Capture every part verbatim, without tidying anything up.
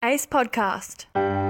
Ace Podcast.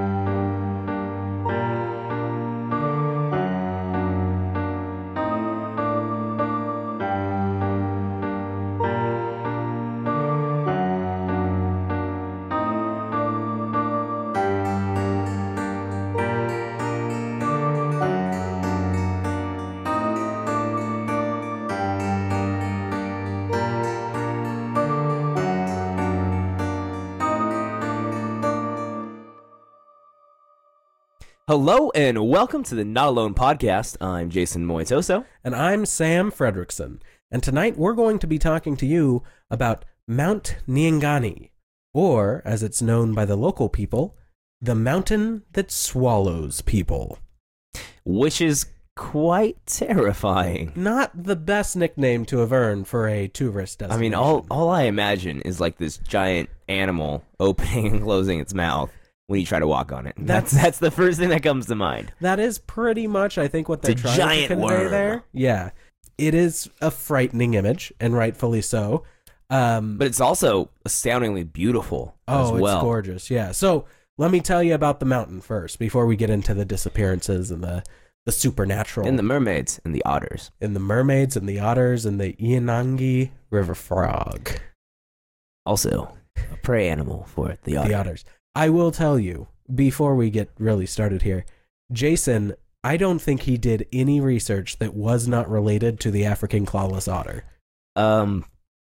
Hello and welcome to the Not Alone podcast. I'm Jason Moitoso. And I'm Sam Fredrickson. And tonight we're going to be talking to you about Mount Nyangani, or as it's known by the local people, the mountain that swallows people. Which is quite terrifying. Not the best nickname to have earned for a tourist destination. I mean, all, all I imagine is like this giant animal opening and closing its mouth when you try to walk on it. That's that's, that's the first thing that comes to mind. That is pretty much, I think, what they're It's a trying giant to convey worm. there. Yeah. It is a frightening image, and rightfully so. Um, But it's also astoundingly beautiful oh, as well. it's gorgeous. Yeah. So let me tell you about the mountain first, before we get into the disappearances and the, the supernatural. And the mermaids and the otters. and the mermaids and the otters and the Inangi river frog. Also, a prey animal for the otter. The otters. I will tell you, before we get really started here, Jason, I don't think he did any research that was not related to the African clawless otter. Um,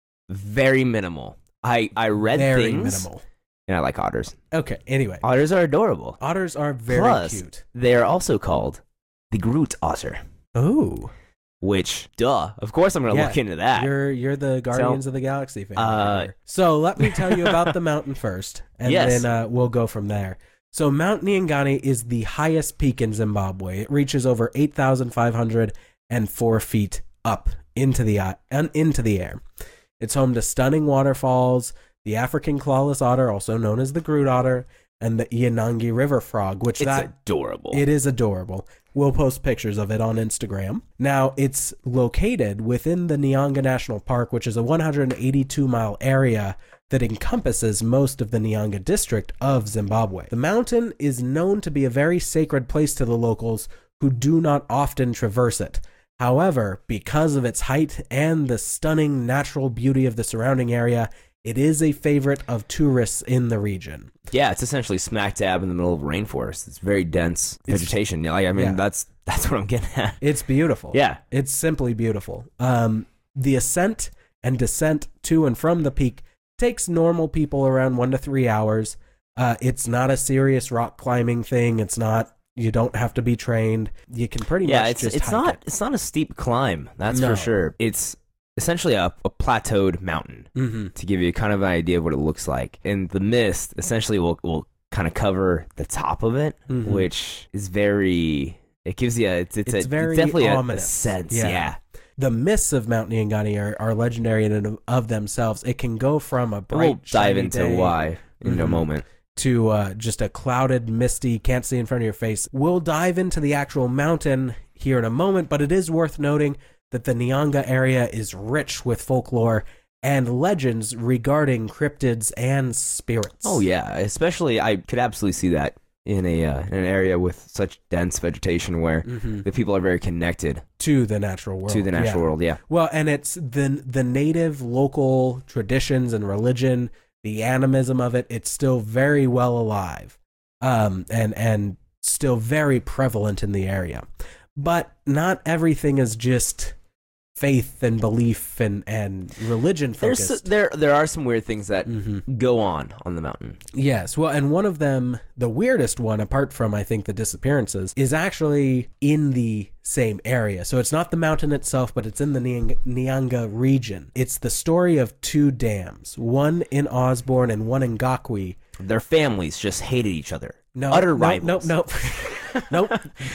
very minimal. I, I read Very things, minimal. and I like otters. Okay, anyway. Otters are adorable. Otters are very Plus, cute. they are also called the Groot otter, Oh. which, duh, of course I'm going to Yeah, look into that. You're you're the Guardians of the Galaxy fan. uh, here. So let me tell you about the mountain first, and Yes. then uh, we'll go from there. So Mount Nyangani is the highest peak in Zimbabwe. It reaches over eight thousand five hundred four feet up into the uh, into the air. It's home to stunning waterfalls, the African clawless otter, also known as the Groot otter, and the Inangi river frog, which it's that adorable. it is adorable. We'll post pictures of it on Instagram. Now, it's located within the Nyanga National Park, which is a one hundred eighty-two mile area that encompasses most of the Nyanga district of Zimbabwe. The mountain is known to be a very sacred place to the locals who do not often traverse it. However, because of its height and the stunning natural beauty of the surrounding area, it is a favorite of tourists in the region. Yeah, it's essentially smack dab in the middle of a rainforest. It's very dense It's- vegetation. Like, I mean, yeah. that's that's what I'm getting at. It's beautiful. Yeah. It's simply beautiful. Um, the ascent and descent to and from the peak takes normal people around one to three hours. Uh, it's not a serious rock climbing thing. It's not, you don't have to be trained. You can pretty Yeah, much it's just it's hike not it. it's not a steep climb. That's No. for sure. It's essentially a, a plateaued mountain. Mm-hmm. To give you kind of an idea of what it looks like. And the mist essentially will will kind of cover the top of it, Mhm. which is very. It gives you a. It's, it's, It's a, very it's definitely a, a ominous. sense. Yeah. Yeah. The mists of Mount Nyangani are, are legendary in and of themselves. It can go from a bright, We'll dive shiny into day why in a Mhm. moment. to uh, just a clouded, misty, can't see in front of your face. We'll dive into the actual mountain here in a moment, but it is worth noting that the Nyanga area is rich with folklore and legends regarding cryptids and spirits. Oh yeah, especially I could absolutely see that in a uh, in an area with such dense vegetation where Mhm. the people are very connected To the natural world. to the natural yeah. world. Yeah. Well, and it's the the native local traditions and religion, the animism of it. It's still very well alive, um, and and still very prevalent in the area. But not everything is just faith and belief and, and religion There's focused. there there are some weird things that Mhm. go on on the mountain. Yes, well, and one of them, the weirdest one, apart from I think the disappearances, is actually in the same area. So it's not the mountain itself, but it's in the Nyang- Nyanga region. It's the story of two dams, one in Osborne and one in Gakwe. Their families just hated each other. No, Utter nope, rivals. Nope, nope, nope.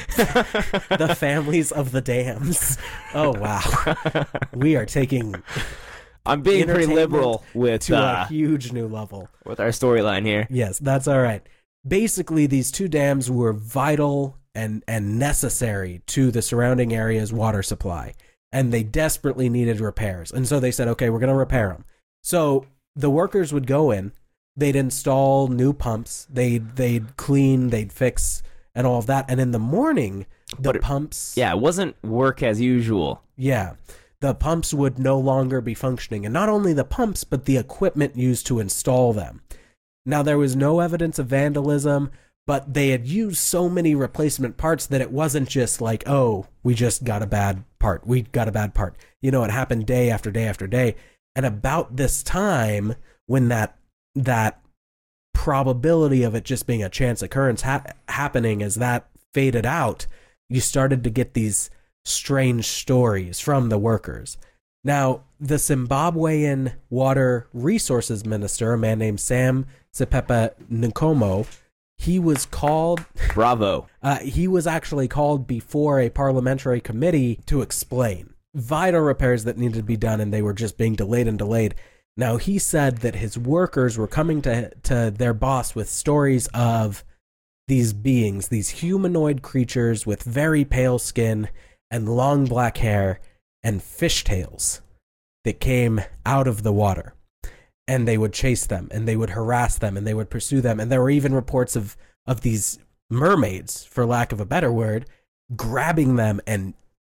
The families of the dams. Oh wow, we are taking I'm being pretty entertainment liberal with to uh, a huge new level. with our storyline here. Yes, that's all right. Basically, these two dams were vital and, and necessary to the surrounding area's water supply, and they desperately needed repairs. And so they said, okay, we're going to repair them. So the workers would go in, they'd install new pumps, they'd they'd clean, they'd fix, and all of that. And in the morning, the But it- pumps, Yeah, it wasn't work as usual. yeah, the pumps would no longer be functioning, and not only the pumps, but the equipment used to install them. Now, there was no evidence of vandalism, but they had used so many replacement parts that it wasn't just like, oh, we just got a bad part. We got a bad part. You know, it happened day after day after day. And about this time, when that that probability of it just being a chance occurrence ha- happening as that faded out, you started to get these strange stories from the workers. Now, the Zimbabwean Water Resources Minister, a man named Sam Sipepa Nkomo, he was called Bravo. uh, he was actually called before a parliamentary committee to explain vital repairs that needed to be done, and they were just being delayed and delayed. Now, he said that his workers were coming to to their boss with stories of these beings, these humanoid creatures with very pale skin and long black hair and fishtails that came out of the water. And they would chase them, and they would harass them, and they would pursue them. And there were even reports of, of these mermaids, for lack of a better word, grabbing them and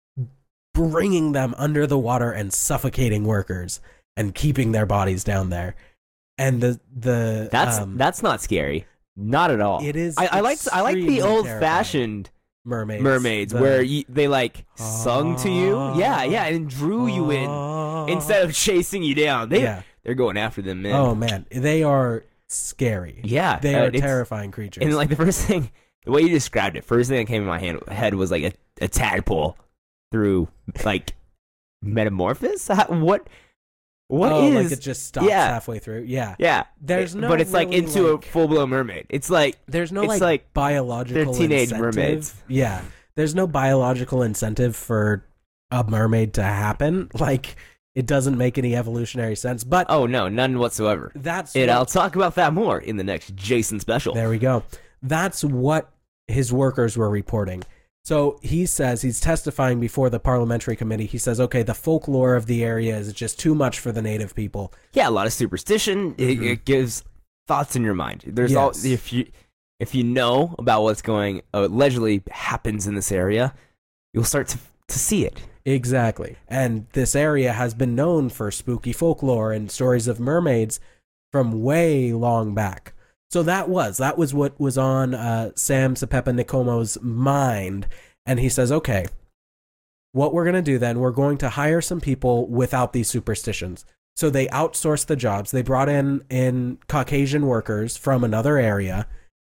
bringing them under the water and suffocating workers and keeping their bodies down there. And the the That's um, that's not scary. Not at all. it is. I, I like I like the extremely old terrifying. fashioned mermaids, mermaids the- where you, they like sung to you. Yeah, yeah, and drew you in instead of chasing you down. They yeah. they're going after them, man. Oh man, they are scary. yeah, They uh, are it's- terrifying creatures. And like the first thing, the way you described it, first thing that came in my hand, head was like a, a tadpole through like metamorphosis. How- What what oh, is? like it just stops yeah. halfway through. Yeah. yeah, There's It- no but it's like really, into like- a full blown mermaid. It's like There's no It's like, like biological they're teenage incentive. mermaids. Yeah. There's no biological incentive for a mermaid to happen. Like it doesn't make any evolutionary sense. But oh no, none whatsoever. that's And what- I'll talk about that more in the next Jason special. There we go. That's what his workers were reporting. So he says, he's testifying before the parliamentary committee. He says, okay, the folklore of the area is just too much for the native people. Yeah, a lot of superstition. It, it gives thoughts in your mind. There's all Yes. if you if you know about what's going uh, allegedly happens in this area, you'll start to to see it. Exactly. And this area has been known for spooky folklore and stories of mermaids from way long back. So that was, that was what was on uh, Sam Sipepa Nkomo's mind. And he says, okay, what we're going to do then, we're going to hire some people without these superstitions. So they outsourced the jobs. They brought in, in Caucasian workers from another area.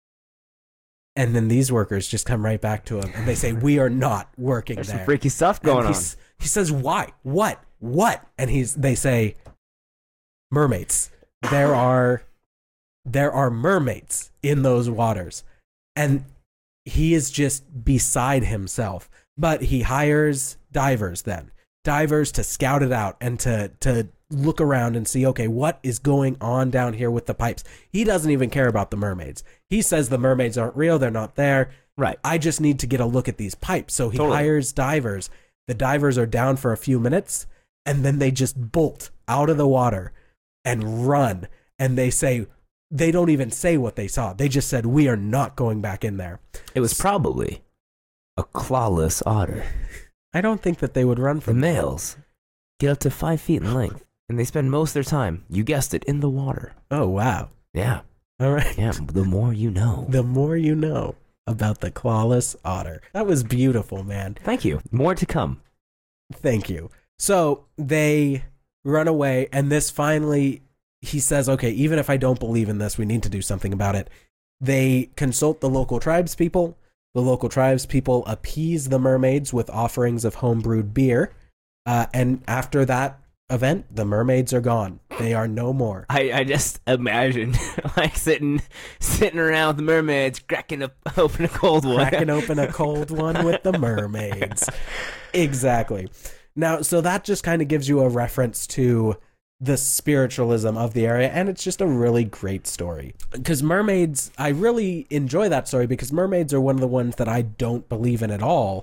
And then these workers just come right back to him and they say, we are not working There's there. some freaky stuff going And on. he's- He says, why? What? What? And he's they say, mermaids. There are there are mermaids in those waters. And he is just beside himself. But he hires divers then. Divers to scout it out and to to look around and see, okay, what is going on down here with the pipes? He doesn't even care about the mermaids. He says the mermaids aren't real, they're not there. Right. I just need to get a look at these pipes. So he Totally. hires divers. The divers are down for a few minutes and then they just bolt out of the water and run. And they say, they don't even say what they saw. They just said, we are not going back in there. It was probably a clawless otter. I don't think that they would run The from males get up to five feet in length, and they spend most of their time, you guessed it, in the water. Oh, wow. Yeah, All right. yeah. The more you know. The more you know about the clawless otter. That was beautiful, man. Thank you. More to come. Thank you. So they run away, and this finally, he says, okay, even if I don't believe in this, we need to do something about it. They consult the local tribes people. The local tribes people appease the mermaids with offerings of homebrewed beer. Uh, and after that event, the mermaids are gone. They are no more. I, I just imagine like sitting sitting around with the mermaids, cracking up, open a cold one. Cracking open a cold one with the mermaids. Exactly. Now, so that just kind of gives you a reference to the spiritualism of the area, and it's just a really great story. Because mermaids, I really enjoy that story because mermaids are one of the ones that I don't believe in at all.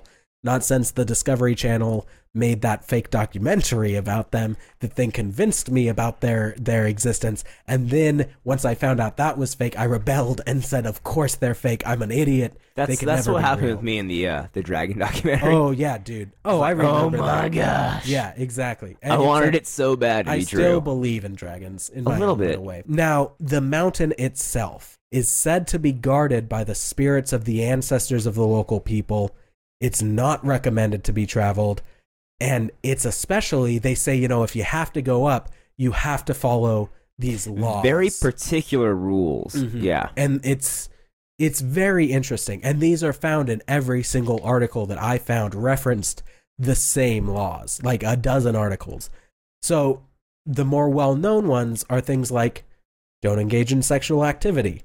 Not since the Discovery Channel made that fake documentary about them that then convinced me about their their existence. And then once I found out that was fake, I rebelled and said, "Of course they're fake. I'm an idiot." That's that's what happened real. with me in the uh, the Dragon documentary. Oh yeah, dude. Oh, I remember. Oh my that. gosh. Yeah, exactly. And I wanted like, it so bad to I be true. true. I still believe in dragons in my a little own bit. little way. Now, the mountain itself is said to be guarded by the spirits of the ancestors of the local people. It's not recommended to be traveled. And it's especially, they say, you know, if you have to go up, you have to follow these laws. Very particular rules. Mm-hmm. Yeah. And it's it's very interesting. And these are found in every single article that I found referenced the same laws, like a dozen articles. So the more well-known ones are things like don't engage in sexual activity.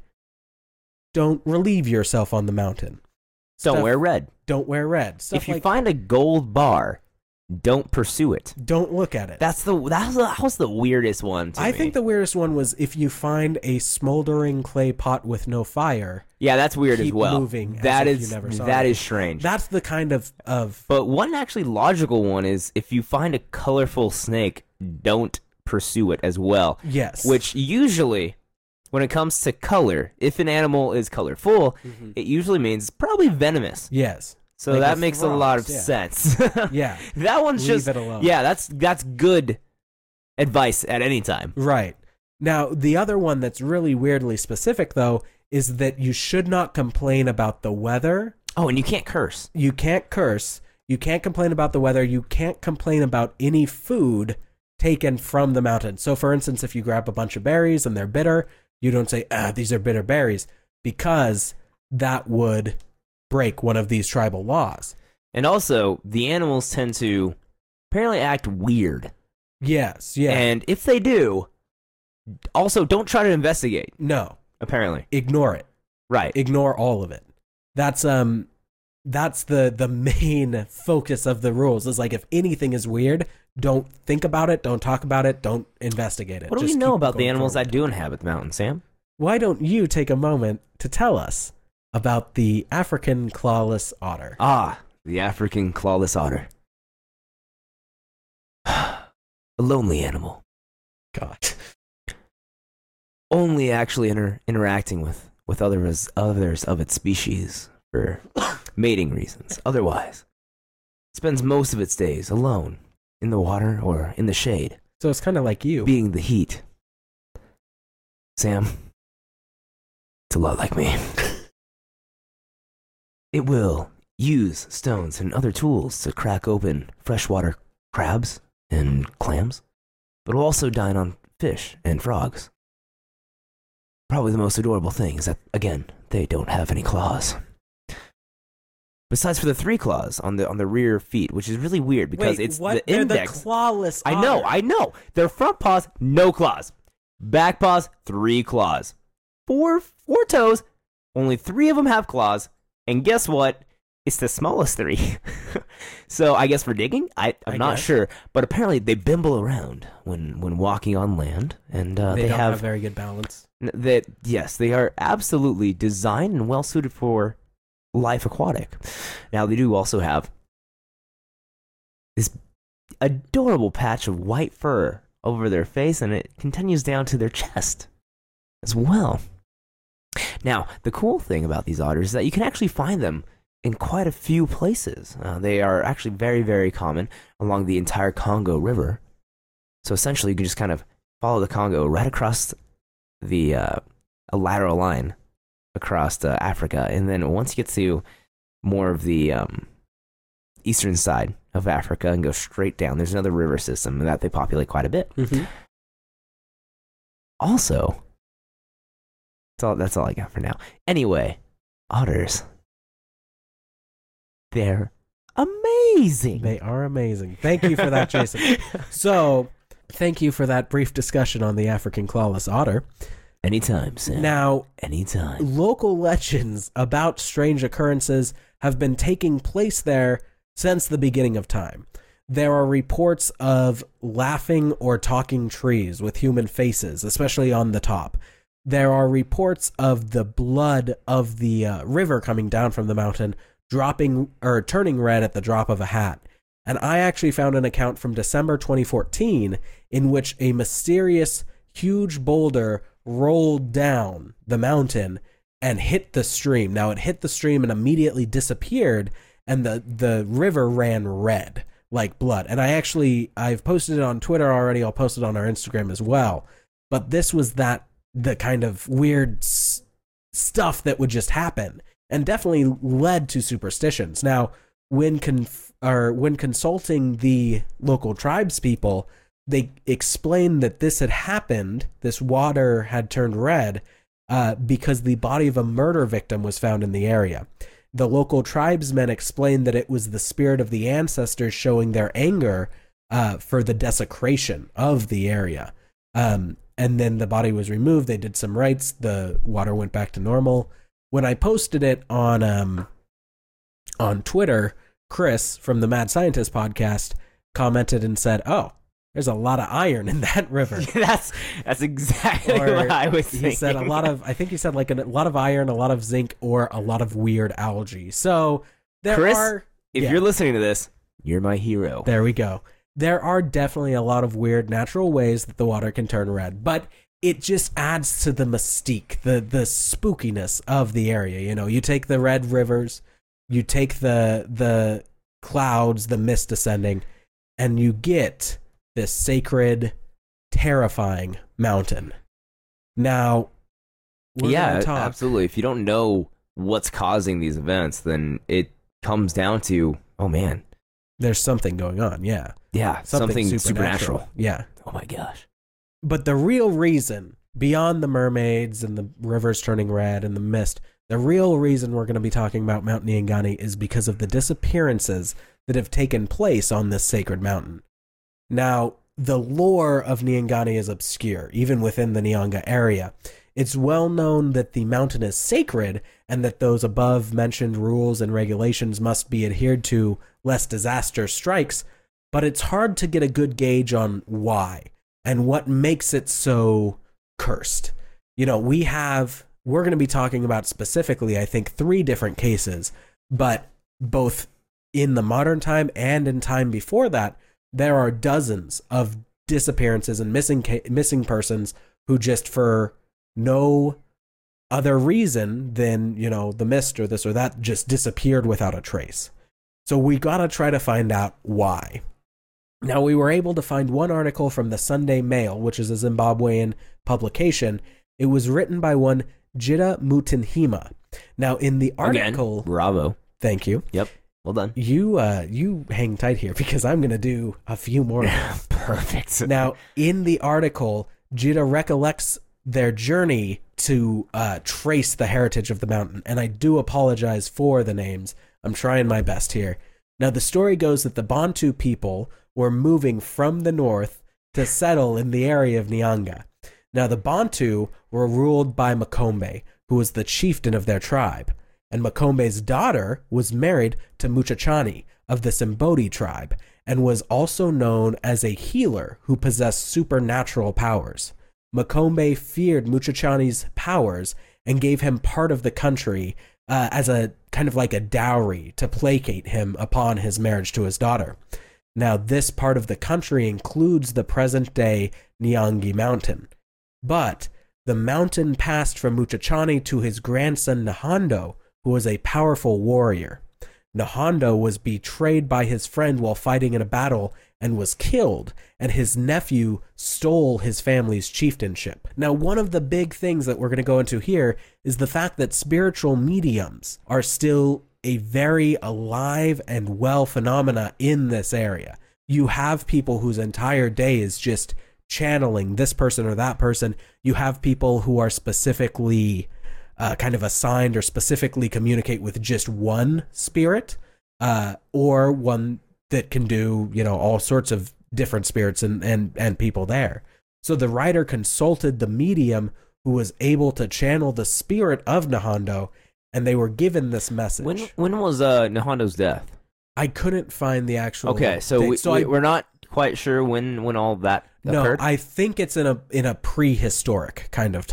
Don't relieve yourself on the mountain. Don't Stuff, wear red. Don't wear red. Stuff if you like, find a gold bar, don't pursue it. Don't look at it. That's the that was the, that was the weirdest one to I me. think the weirdest one was if you find a smoldering clay pot with no fire. Yeah, that's weird as keep well. Moving as that if is you never saw that it. is strange. That's the kind of of. But one actually logical one is if you find a colorful snake, don't pursue it as well. Yes. Which usually, when it comes to color, if an animal is colorful, mm-hmm. it usually means it's probably venomous. Yes. So like that makes frogs, a lot of yeah. sense. Yeah. That one's Leave just it alone. yeah, that's that's good advice at any time. Right. Now, the other one that's really weirdly specific though is that you should not complain about the weather. Oh, and you can't curse. You can't curse. You can't complain about the weather. You can't complain about any food taken from the mountain. So for instance, if you grab a bunch of berries and they're bitter, you don't say, "Ah, these are bitter berries," because that would break one of these tribal laws. And also, the animals tend to apparently act weird. Yes, yeah. And if they do, also don't try to investigate. No. Apparently. Ignore it. Right. Ignore all of it. That's um that's the the main focus of the rules. Is like if anything is weird, don't think about it, don't talk about it, don't investigate it. What do Just we know keep about the going animals forward. that do inhabit the mountain, Sam? Why don't you take a moment to tell us about the African clawless otter? Ah, the African clawless otter. A lonely animal. God. Only actually inter- interacting with, with others, others of its species for mating reasons. Otherwise, it spends most of its days alone in the water or in the shade, So it's kind of like you. being the heat. Sam, it's a lot like me. It will use stones and other tools to crack open freshwater crabs and clams, but will also dine on fish and frogs. Probably the most adorable thing is that, again, they don't have any claws. Besides for the three claws on the on the rear feet, which is really weird because Wait, it's what? the They're index. the clawless I know, otter. I know. Their front paws, no claws. Back paws, three claws. Four four toes, only three of them have claws. And guess what? It's the smallest three. So I guess for digging, I, I'm I not guess. sure. But apparently they bimble around when, when walking on land. And uh, they, they, don't have, have very good balance. n- that yes, they are absolutely designed and well suited for life aquatic. Now they do also have this adorable patch of white fur over their face, and it continues down to their chest as well. Now, the cool thing about these otters is that you can actually find them in quite a few places. Uh, they are actually very, very common along the entire Congo River. So essentially, you can just kind of follow the Congo right across the uh, a lateral line across uh, Africa, and then once you get to more of the um, eastern side of Africa and go straight down, there's another river system that they populate quite a bit. Mm-hmm. Also, that's all, that's all I got for now. Anyway, otters. They're amazing. They are amazing. Thank you for that, Jason. So, thank you for that brief discussion on the African clawless otter. Anytime, Sam. Now, Anytime. local legends about strange occurrences have been taking place there since the beginning of time. There are reports of laughing or talking trees with human faces, especially on the top. There are reports of the blood of the uh, river coming down from the mountain dropping or turning red at the drop of a hat. And I actually found an account from December twenty fourteen in which a mysterious huge boulder rolled down the mountain and hit the stream. Now it hit the stream and immediately disappeared, and the, the river ran red like blood. And I actually, I've posted it on Twitter already. I'll post it on our Instagram as well. But this was that, the kind of weird s- stuff that would just happen, and definitely led to superstitions. Now, when conf- or when consulting the local tribes people, they explained that this had happened, this water had turned red, uh, because the body of a murder victim was found in the area. The local tribesmen explained that it was the spirit of the ancestors showing their anger uh, for the desecration of the area. Um, and then the body was removed. They did some rites. The water went back to normal. When I posted it on um, on Twitter, Chris from the Mad Scientist podcast commented and said, "Oh, there's a lot of iron in that river." that's that's exactly Or what I was thinking. He said a lot of, I think he said like a, a lot of iron, a lot of zinc, or a lot of weird algae. So there Chris, are. if yeah. you're listening to this, you're my hero. There we go. There are definitely a lot of weird natural ways that the water can turn red, but it just adds to the mystique, the the spookiness of the area. You know, you take the red rivers, you take the the clouds, the mist descending, and you get this sacred, terrifying mountain. Now, we're yeah, gonna talk. absolutely. If you don't know what's causing these events, then it comes down to, oh man, There's something going on. Yeah, yeah, something, something, supernatural. supernatural. Yeah. Oh my gosh. But the real reason, beyond the mermaids and the rivers turning red and the mist, the real reason we're going to be talking about Mount Nyangani is because of the disappearances that have taken place on this sacred mountain. Now, the lore of Nyangani is obscure, even within the Nyanga area. It's well known that the mountain is sacred and that those above mentioned rules and regulations must be adhered to lest disaster strikes, but it's hard to get a good gauge on why and what makes it so cursed. You know, we have, we're going to be talking about specifically, I think, three different cases, but both in the modern time and in time before that, there are dozens of disappearances and missing ca- missing persons who just for no other reason than, you know, the mist or this or that just disappeared without a trace. So we got to try to find out why. Now, we were able to find one article from the Sunday Mail, which is a Zimbabwean publication. It was written by one Jida Mutinhima. Now, in the article... Again, bravo. Thank you. Yep. Well done. You uh, you hang tight here because I'm going to do a few more. Perfect. Now, in the article, Jida recollects their journey to uh, trace the heritage of the mountain, and I do apologize for the names. I'm trying my best here. Now, the story goes that the Bantu people were moving from the north to settle in the area of Nyanga. Now, the Bantu were ruled by Makombe, who was the chieftain of their tribe, and Makombe's daughter was married to Muchachani of the Simbodi tribe, and was also known as a healer who possessed supernatural powers. Makombe feared Muchachani's powers and gave him part of the country uh, as a kind of like a dowry to placate him upon his marriage to his daughter. Now, this part of the country includes the present-day Nyangi Mountain. But the mountain passed from Muchachani to his grandson Nahando, who was a powerful warrior. Nahando was betrayed by his friend while fighting in a battle and was killed, and his nephew stole his family's chieftainship. Now, one of the big things that we're going to go into here is the fact that spiritual mediums are still a very alive and well phenomena in this area. You have people whose entire day is just channeling this person or that person. You have people who are specifically uh, kind of assigned or specifically communicate with just one spirit, uh, or one that can do, you know, all sorts of different spirits and, and, and people there. So the writer consulted the medium who was able to channel the spirit of Nahando, and they were given this message. When when was uh, Nahando's death? I couldn't find the actual. Okay, so, thing. we, so we, I, we're not quite sure when, when all that no, occurred? I think it's in a in a prehistoric kind of time.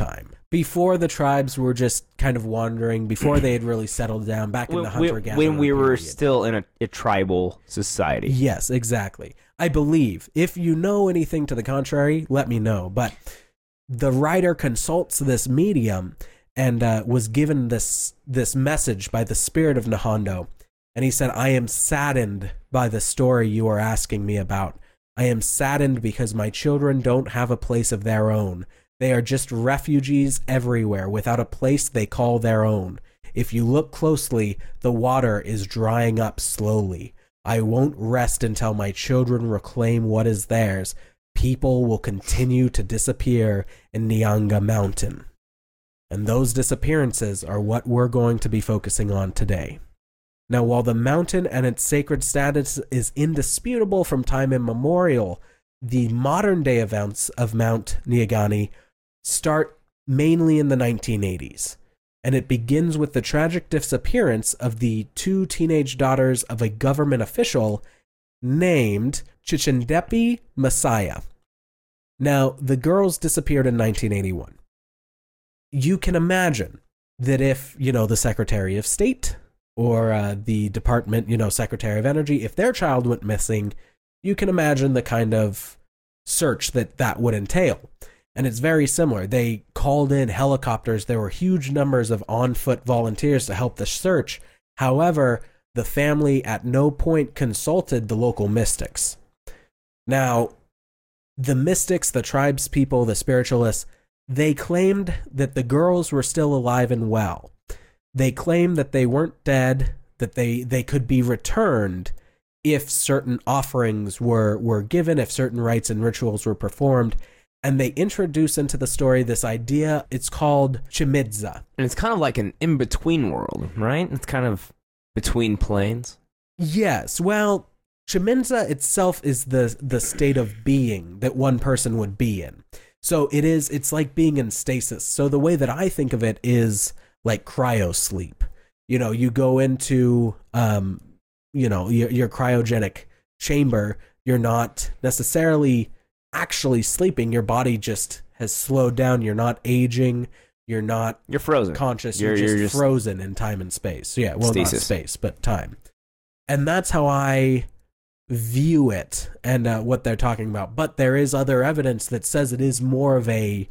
before the tribes were just kind of wandering, before they had really settled down back in when, the hunter-gatherer when we were period. still in a, a tribal society. Yes, exactly. I believe. If you know anything to the contrary, let me know. But the writer consults this medium and uh, was given this this message by the spirit of Nahando. And he said, I am saddened by the story you are asking me about. I am saddened because my children don't have a place of their own. They are just refugees everywhere without a place they call their own. If you look closely, the water is drying up slowly. I won't rest until my children reclaim what is theirs. People will continue to disappear in Nyanga Mountain. And those disappearances are what we're going to be focusing on today. Now, while the mountain and its sacred status is indisputable from time immemorial, the modern-day events of Mount Nyagani start mainly in the nineteen eighties, and it begins with the tragic disappearance of the two teenage daughters of a government official named Chichindepi Messiah. Now, the girls disappeared in nineteen eighty-one. You can imagine that if, you know, the Secretary of State or uh, the Department, you know, Secretary of Energy, if their child went missing, you can imagine the kind of search that that would entail. And it's very similar. They called in helicopters. There were huge numbers of on-foot volunteers to help the search. However, the family at no point consulted the local mystics. Now, the mystics, the tribes people, the spiritualists, they claimed that the girls were still alive and well. They claimed that they weren't dead, that they, they could be returned if certain offerings were, were given, if certain rites and rituals were performed. And they introduce into the story this idea, it's called Chimidza. And it's kind of like an in-between world, right? It's kind of between planes. Yes, well, Chimidza itself is the, the state of being that one person would be in. So it is, it's like being in stasis. So the way that I think of it is like cryo sleep. You know, you go into, um, you know, your, your cryogenic chamber. You're not necessarily actually sleeping. Your body just has slowed down. You're not aging. You're not You're frozen. conscious. You're, You're, just, you're just frozen in time and space. Yeah, well, Stasis. not space, but time. And that's how I view it and uh, what they're talking about. But there is other evidence that says it is more of a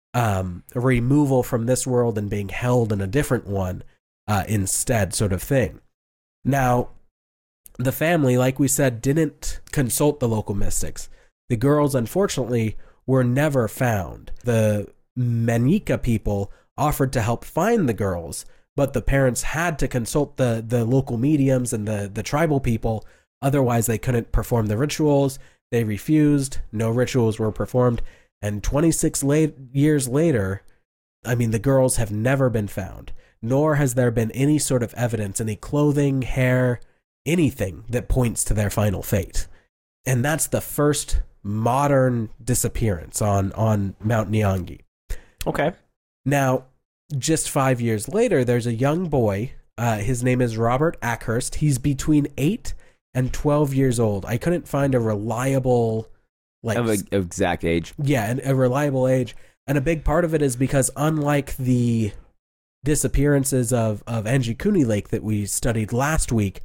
um, a removal from this world and being held in a different one uh, instead, sort of thing. Now, the family, like we said, didn't consult the local mystics. The girls, unfortunately, were never found. The Manika people offered to help find the girls, but the parents had to consult the, the local mediums and the, the tribal people. Otherwise, they couldn't perform the rituals. They refused. No rituals were performed. And twenty-six late, years later, I mean, the girls have never been found, nor has there been any sort of evidence, any clothing, hair, anything that points to their final fate. And that's the first modern disappearance on, on Mount Nyangi. Okay. Now, just five years later, there's a young boy. Uh, his name is Robert Ackhurst. He's between eight and twelve years old. I couldn't find a reliable, like, Of an exact age. yeah, an, a reliable age. And a big part of it is because unlike the disappearances of, of Anjikuni Lake that we studied last week,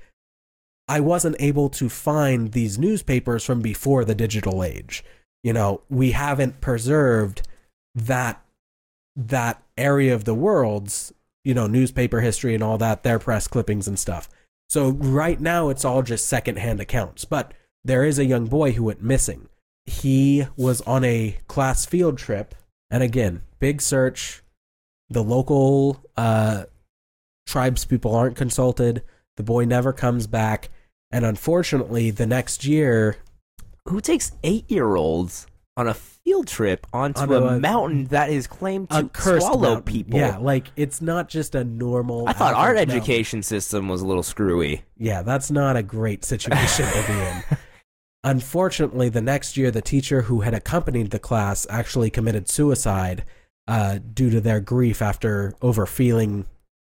I wasn't able to find these newspapers from before the digital age. You know, we haven't preserved that that area of the world's, you know, newspaper history and all that, their press clippings and stuff. So right now it's all just secondhand accounts. But there is a young boy who went missing. He was on a class field trip. And again, big search. The local uh, tribes people aren't consulted. The boy never comes back. And unfortunately, the next year... Who takes eight-year-olds on a field trip onto Onto a, a- mountain that is claimed a to cursed swallow mountain. people? Yeah, like, it's not just a normal... I thought our average mountain. education system was a little screwy. Yeah, that's not a great situation to be in. Unfortunately, the next year, the teacher who had accompanied the class actually committed suicide uh, due to their grief after over feeling,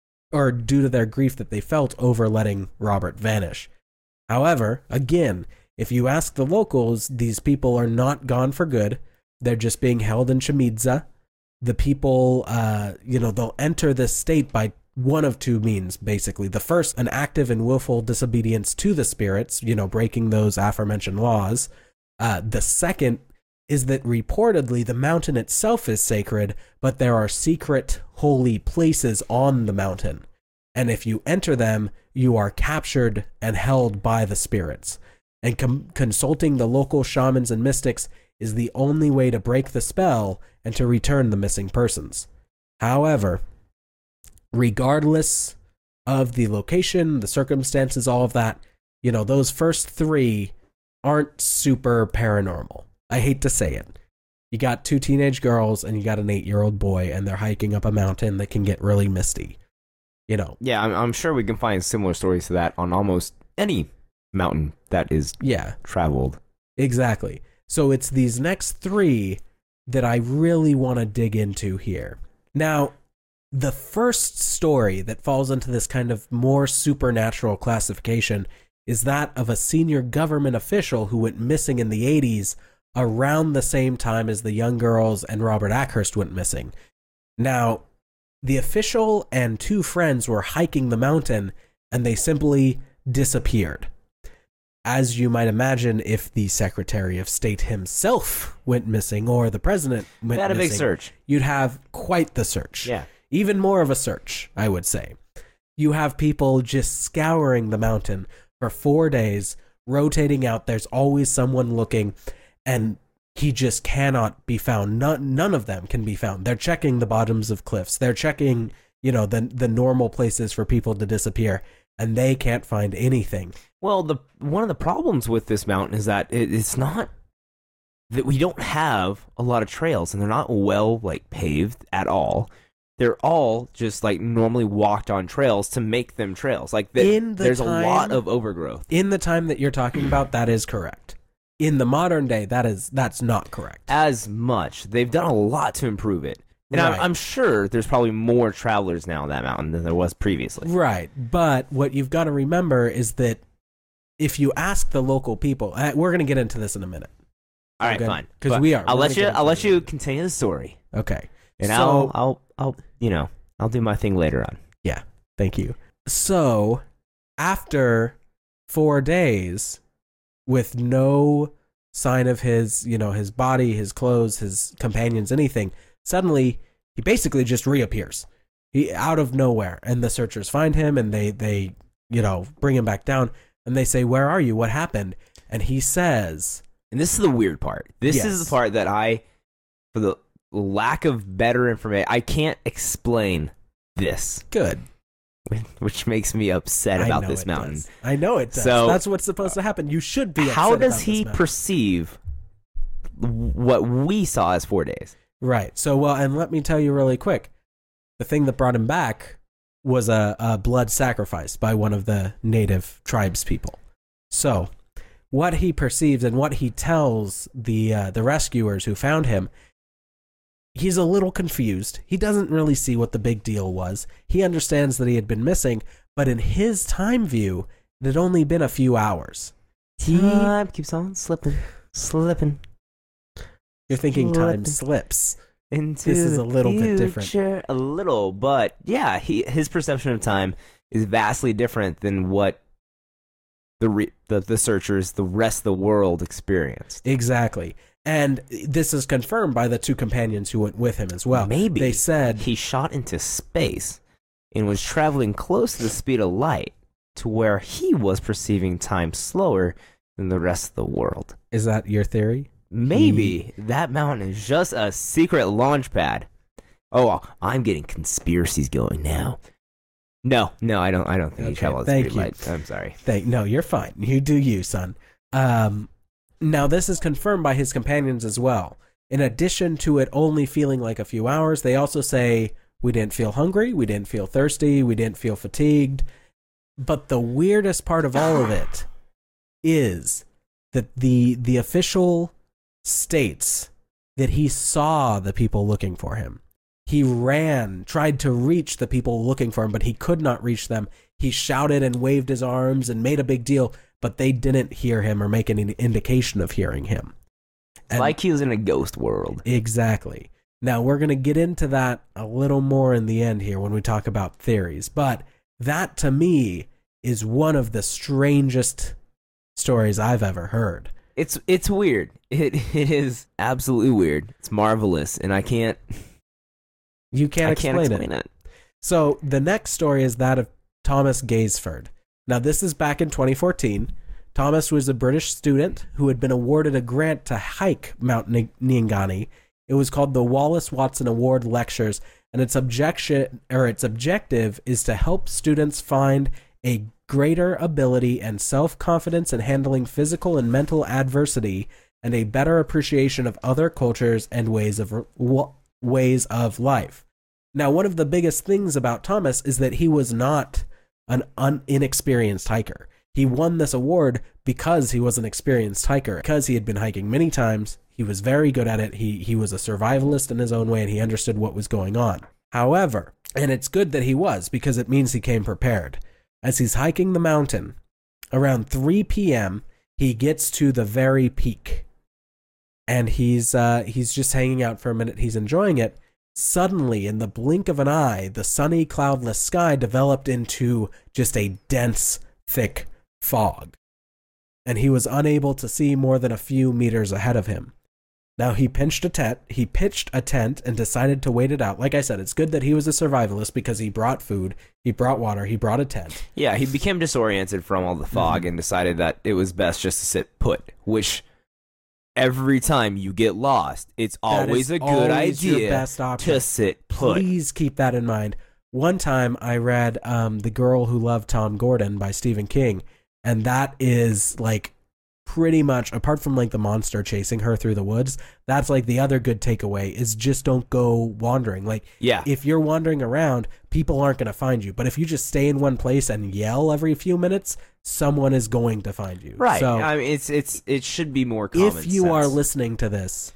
or due to their grief that they felt over letting Robert vanish. However, again, if you ask the locals, these people are not gone for good. They're just being held in Chimidza. the people, uh, you know, they'll enter this state by one of two means, basically. The first, an active and willful disobedience to the spirits, you know, breaking those aforementioned laws. Uh, the second is that reportedly the mountain itself is sacred, but there are secret holy places on the mountain. And if you enter them, you are captured and held by the spirits. And com- consulting the local shamans and mystics is the only way to break the spell and to return the missing persons. However, regardless of the location, the circumstances, all of that, you know, those first three aren't super paranormal. I hate to say it. You got two teenage girls and you got an eight-year-old boy, and they're hiking up a mountain that can get really misty. You know. Yeah, I'm, I'm sure we can find similar stories to that on almost any mountain that is yeah, traveled. Exactly. So it's these next three that I really want to dig into here. Now, the first story that falls into this kind of more supernatural classification is that of a senior government official who went missing in the eighties around the same time as the young girls and Robert Ackhurst went missing. Now, the official and two friends were hiking the mountain and they simply disappeared. As you might imagine, if the Secretary of State himself went missing or the president went Had a missing, big search. You'd have quite the search. Yeah. Even more of a search, I would say. You have people just scouring the mountain for four days, rotating out. There's always someone looking, and he just cannot be found. None, none of them can be found. They're checking the bottoms of cliffs. They're checking, you know, the the normal places for people to disappear, and they can't find anything. Well, the one of the problems with this mountain is that it, it's not that we don't have a lot of trails, and they're not well like paved at all. They're all just like normally walked on trails to make them trails. Like the, In the there's time- a lot of overgrowth. In the time that you're talking about, that is correct. In the modern day, that is that's not correct. As much. They've done a lot to improve it. And Right. I'm, I'm sure there's probably more travelers now on that mountain than there was previously. Right, but what you've got to remember is that if you ask the local people, uh, we're going to get into this in a minute. All right, Okay? fine. 'Cause But we are. I'll We're let gonna you. get I'll into let it. you continue the story, Okay, and so, I'll, I'll, I'll, you know, I'll do my thing later on. Yeah, thank you. So, after four days, with no sign of his, you know, his body, his clothes, his companions, anything, suddenly he basically just reappears. He out of nowhere, and the searchers find him, and they, they, you know, bring him back down, and they say, "Where are you? What happened?" And he says, And this is the weird part. This Yes. is the part that I, for the lack of better information, I can't explain this, "Good." which makes me upset I about know this it mountain. does. I know it does. So- That's what's supposed to happen. You should be upset How does about he this mountain. perceive what we saw as four days? Right. So, well, and let me tell you really quick. The thing that brought him back was a, a blood sacrifice by one of the native tribes people. So, what he perceives and what he tells the uh, the rescuers who found him, he's a little confused. He doesn't really see what the big deal was. He understands that he had been missing, but in his time view, it had only been a few hours. He, Time keeps on slipping, slipping you're thinking time Slipping. slips. into This is the a little bit different. future. A little, but yeah, he his perception of time is vastly different than what the re, the, the searchers, the rest of the world experienced. Exactly. And this is confirmed by the two companions who went with him as well. Maybe They said, he shot into space and was traveling close to the speed of light, to where he was perceiving time slower than the rest of the world. is that your theory? Maybe that mountain is just a secret launch pad. Oh, I'm getting conspiracies going now. No, no, I don't. I don't think he Okay, traveled at thank speed of you. light. I'm sorry. Thank, no, you're fine. You do you, son. Um, now, this is confirmed by his companions as well. In addition to it only feeling like a few hours, they also say, we didn't feel hungry, we didn't feel thirsty, we didn't feel fatigued. But the weirdest part of all of it is that the the official states that he saw the people looking for him. He ran, tried to reach the people looking for him, but he could not reach them. He shouted and waved his arms and made a big deal, but they didn't hear him or make any indication of hearing him. And Like he was in a ghost world. exactly. Now, we're going to get into that a little more in the end here when we talk about theories, but that to me is one of the strangest stories I've ever heard. It's it's weird. It it is absolutely weird. It's marvelous, and I can't You can't, I explain, can't explain it. it. So the next story is that of Thomas Gaisford. Now, this is back in twenty fourteen. Thomas was a British student who had been awarded a grant to hike Mount Ni- Nyangani. It was called the Wallace Watson Award Lectures, and its objection or its objective is to help students find a greater ability and self-confidence in handling physical and mental adversity, and a better appreciation of other cultures and ways of ways of life. Now, one of the biggest things about Thomas is that he was not an un- inexperienced hiker. He won this award because he was an experienced hiker. Because he had been hiking many times, he was very good at it. He he was a survivalist in his own way, and he understood what was going on. However, and it's good that he was, because it means he came prepared. As he's hiking the mountain, around three p.m., he gets to the very peak. And he's uh, he's just hanging out for a minute. He's enjoying it. Suddenly, in the blink of an eye, the sunny, cloudless sky developed into just a dense, thick fog. And he was unable to see more than a few meters ahead of him. Now, he pitched a tent, he pitched a tent and decided to wait it out. Like I said, it's good that he was a survivalist because he brought food, he brought water, he brought a tent. Yeah, he became disoriented from all the fog mm-hmm. and decided that it was best just to sit put, which every time you get lost, it's always a good always idea your best option. to sit put. Please keep that in mind. One time I read um, The Girl Who Loved Tom Gordon by Stephen King, and that is like pretty much, apart from like the monster chasing her through the woods, that's like the other good takeaway is just don't go wandering. Like, yeah. if you're wandering around, people aren't going to find you. But if you just stay in one place and yell every few minutes, someone is going to find you. Right. So I mean, it's it's it should be more common if you sense. are listening to this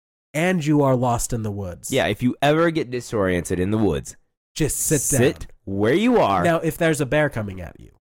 and you are lost in the woods, yeah, if you ever get disoriented in the woods, just sit, sit down. where you are. Now, if there's a bear coming at you,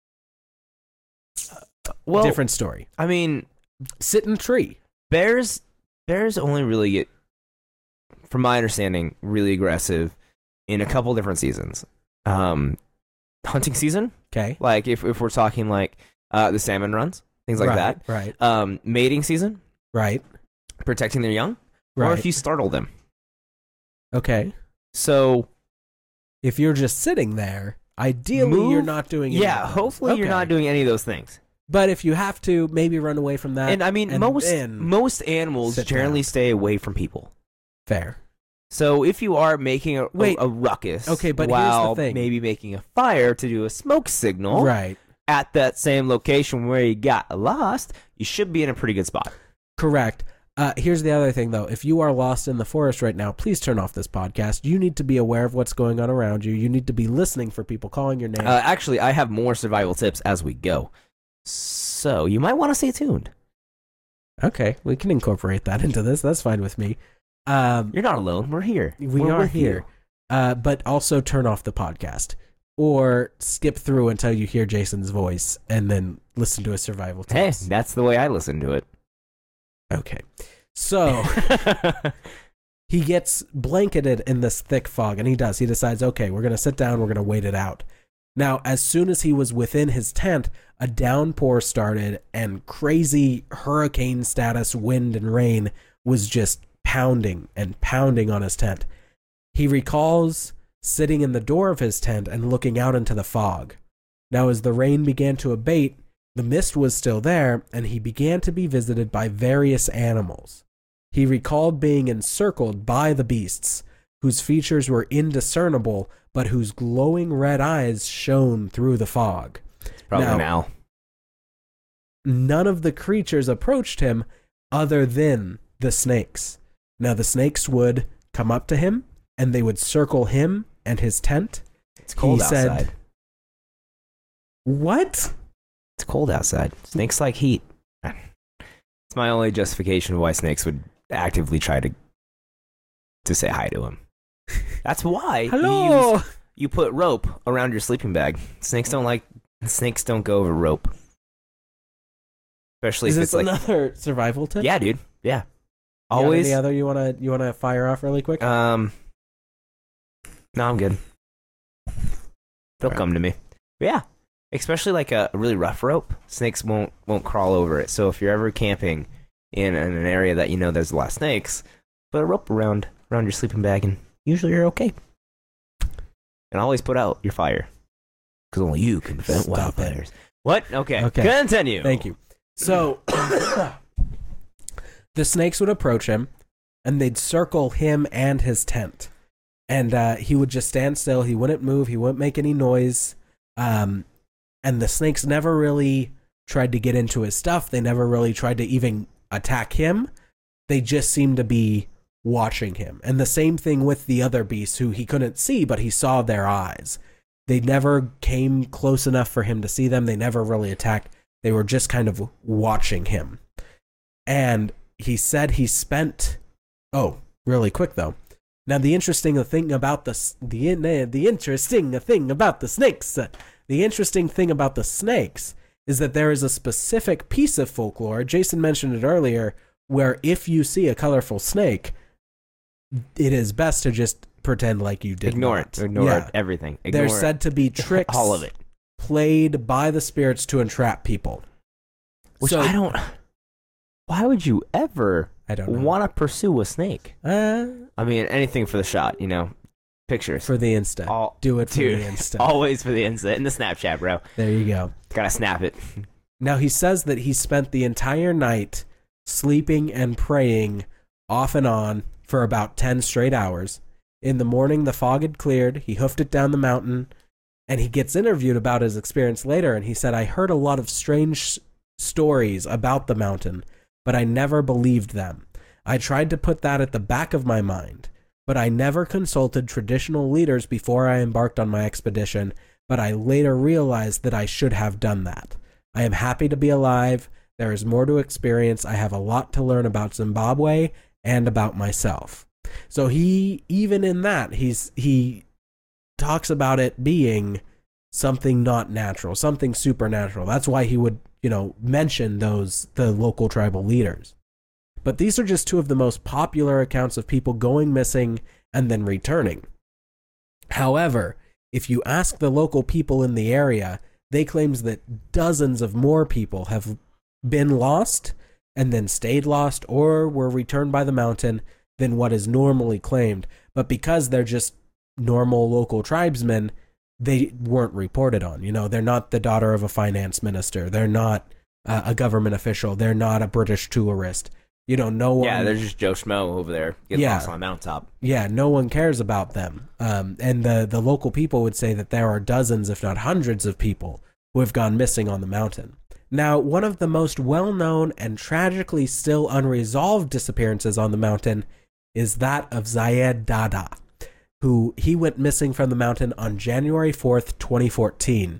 well, different story. I mean, sit in a tree. Bears bears only really get, from my understanding, really aggressive in a couple different seasons. Um, hunting season, okay. Like if, if we're talking like uh, the salmon runs, things like right, that. Right. Um, mating season, right. Protecting their young, right. Or if you startle them. Okay. So if you're just sitting there, ideally move, you're not doing anything. Yeah, hopefully okay. you're not doing any of those things. But if you have to, maybe run away from that. And I mean, and most most animals generally down. stay away from people. Fair. So if you are making a, Wait, a, a ruckus, okay, but while here's the thing. maybe making a fire to do a smoke signal, right. at that same location where you got lost, you should be in a pretty good spot. Correct. Uh, here's the other thing, though. If you are lost in the forest right now, please turn off this podcast. You need to be aware of what's going on around you. You need to be listening for people calling your name. Uh, actually, I have more survival tips as we go. So you might want to stay tuned. Okay, we can incorporate that into this. That's fine with me. Um, You're not alone. We're here. We We're are here. Uh, but also turn off the podcast. Or skip through until you hear Jason's voice and then listen to a survival tip. Hey, that's the way I listen to it. Okay. So he gets blanketed in this thick fog, and he does. He decides, okay, we're going to sit down. We're going to wait it out. Now, as soon as he was within his tent, a downpour started, and crazy hurricane status wind and rain was just pounding and pounding on his tent. He recalls sitting in the door of his tent and looking out into the fog. Now, as the rain began to abate, the mist was still there, and he began to be visited by various animals. He recalled being encircled by the beasts, whose features were indiscernible, but whose glowing red eyes shone through the fog. Probably now, now. None of the creatures approached him other than the snakes. Now, the snakes would come up to him, and they would circle him and his tent. It's cold he outside. Said, what? It's cold outside. Snakes like heat. It's my only justification of why snakes would actively try to to say hi to him. That's why Hello. You, use, you put rope around your sleeping bag. Snakes don't like snakes don't go over rope. Especially Is if this it's like another survival tip? yeah, dude. Yeah. You got Always. any other you wanna you wanna fire off really quick? Um. No, I'm good. They'll Alright. come to me. But yeah, especially like a really rough rope. Snakes won't won't crawl over it. So if you're ever camping in, in an area that you know there's a lot of snakes, put a rope around around your sleeping bag, and usually you're okay. And always put out your fire, because only you can prevent Stop it. wildfires. What? Okay. Okay. Continue. Thank you. So the snakes would approach him, and they'd circle him and his tent, and uh, he would just stand still. He wouldn't move. He wouldn't make any noise. Um, and the snakes never really tried to get into his stuff. They never really tried to even attack him. They just seemed to be watching him. And the same thing with the other beasts who he couldn't see, but he saw their eyes. They never came close enough for him to see them. They never really attacked. They were just kind of watching him. And he said he spent... Oh, really quick though. Now the interesting thing about the the the interesting thing about the snakes, the interesting thing about the snakes is that there is a specific piece of folklore. Jason mentioned it earlier, where if you see a colorful snake, it is best to just pretend like you did Ignore not. it. Ignore Yeah. everything. Ignore They're said to be tricks, all of it. played by the spirits to entrap people. Which So- I don't. Why would you ever I don't know. want to pursue a snake? Uh, I mean, anything for the shot, you know. Pictures. for the Insta. All, Do it for dude, the Insta. always for the Insta and the Snapchat, bro. There you go. Gotta snap it. Now he says that he spent the entire night sleeping and praying off and on for about ten straight hours. In the morning, the fog had cleared. He hoofed it down the mountain, and he gets interviewed about his experience later, and he said, I heard a lot of strange s- stories about the mountain, but I never believed them. I tried to put that at the back of my mind, but I never consulted traditional leaders before I embarked on my expedition, but I later realized that I should have done that. I am happy to be alive. There is more to experience. I have a lot to learn about Zimbabwe and about myself. So he, even in that, he's he talks about it being something not natural, something supernatural. That's why he would, you know, mention those the local tribal leaders. But these are just two of the most popular accounts of people going missing and then returning. However, if you ask the local people in the area, they claims that dozens of more people have been lost and then stayed lost or were returned by the mountain than what is normally claimed. But because they're just normal local tribesmen, they weren't reported on. You know, they're not the daughter of a finance minister. They're not uh, a government official. They're not a British tourist. You know, no one... Yeah, they're just Joe Schmo over there getting Yeah. lost on a mountaintop. Yeah, no one cares about them. Um, and the, the local people would say that there are dozens, if not hundreds of people who have gone missing on the mountain. Now, one of the most well-known and tragically still unresolved disappearances on the mountain is that of Zayed Dada, who he went missing from the mountain on January fourth, twenty fourteen.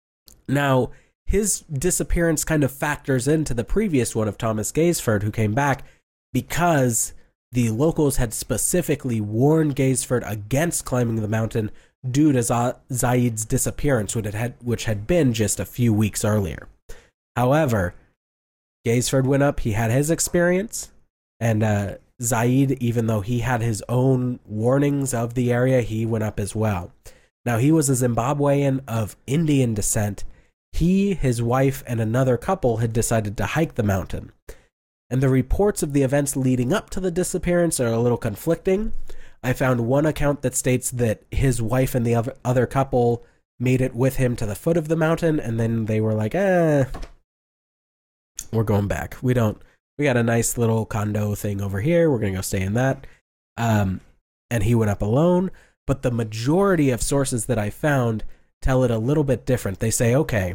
Now, his disappearance kind of factors into the previous one of Thomas Gaisford, who came back because the locals had specifically warned Gaisford against climbing the mountain due to Z- Zaid's disappearance, which had, which had been just a few weeks earlier. However, Gaisford went up, he had his experience, and uh, Zaid, even though he had his own warnings of the area, he went up as well. Now, he was a Zimbabwean of Indian descent. He, his wife, and another couple had decided to hike the mountain. And the reports of the events leading up to the disappearance are a little conflicting. I found one account that states that his wife and the other couple made it with him to the foot of the mountain, and then they were like, eh, we're going back. We don't, we got a nice little condo thing over here. We're going to go stay in that. Um, and he went up alone. But the majority of sources that I found tell it a little bit different. They say, okay,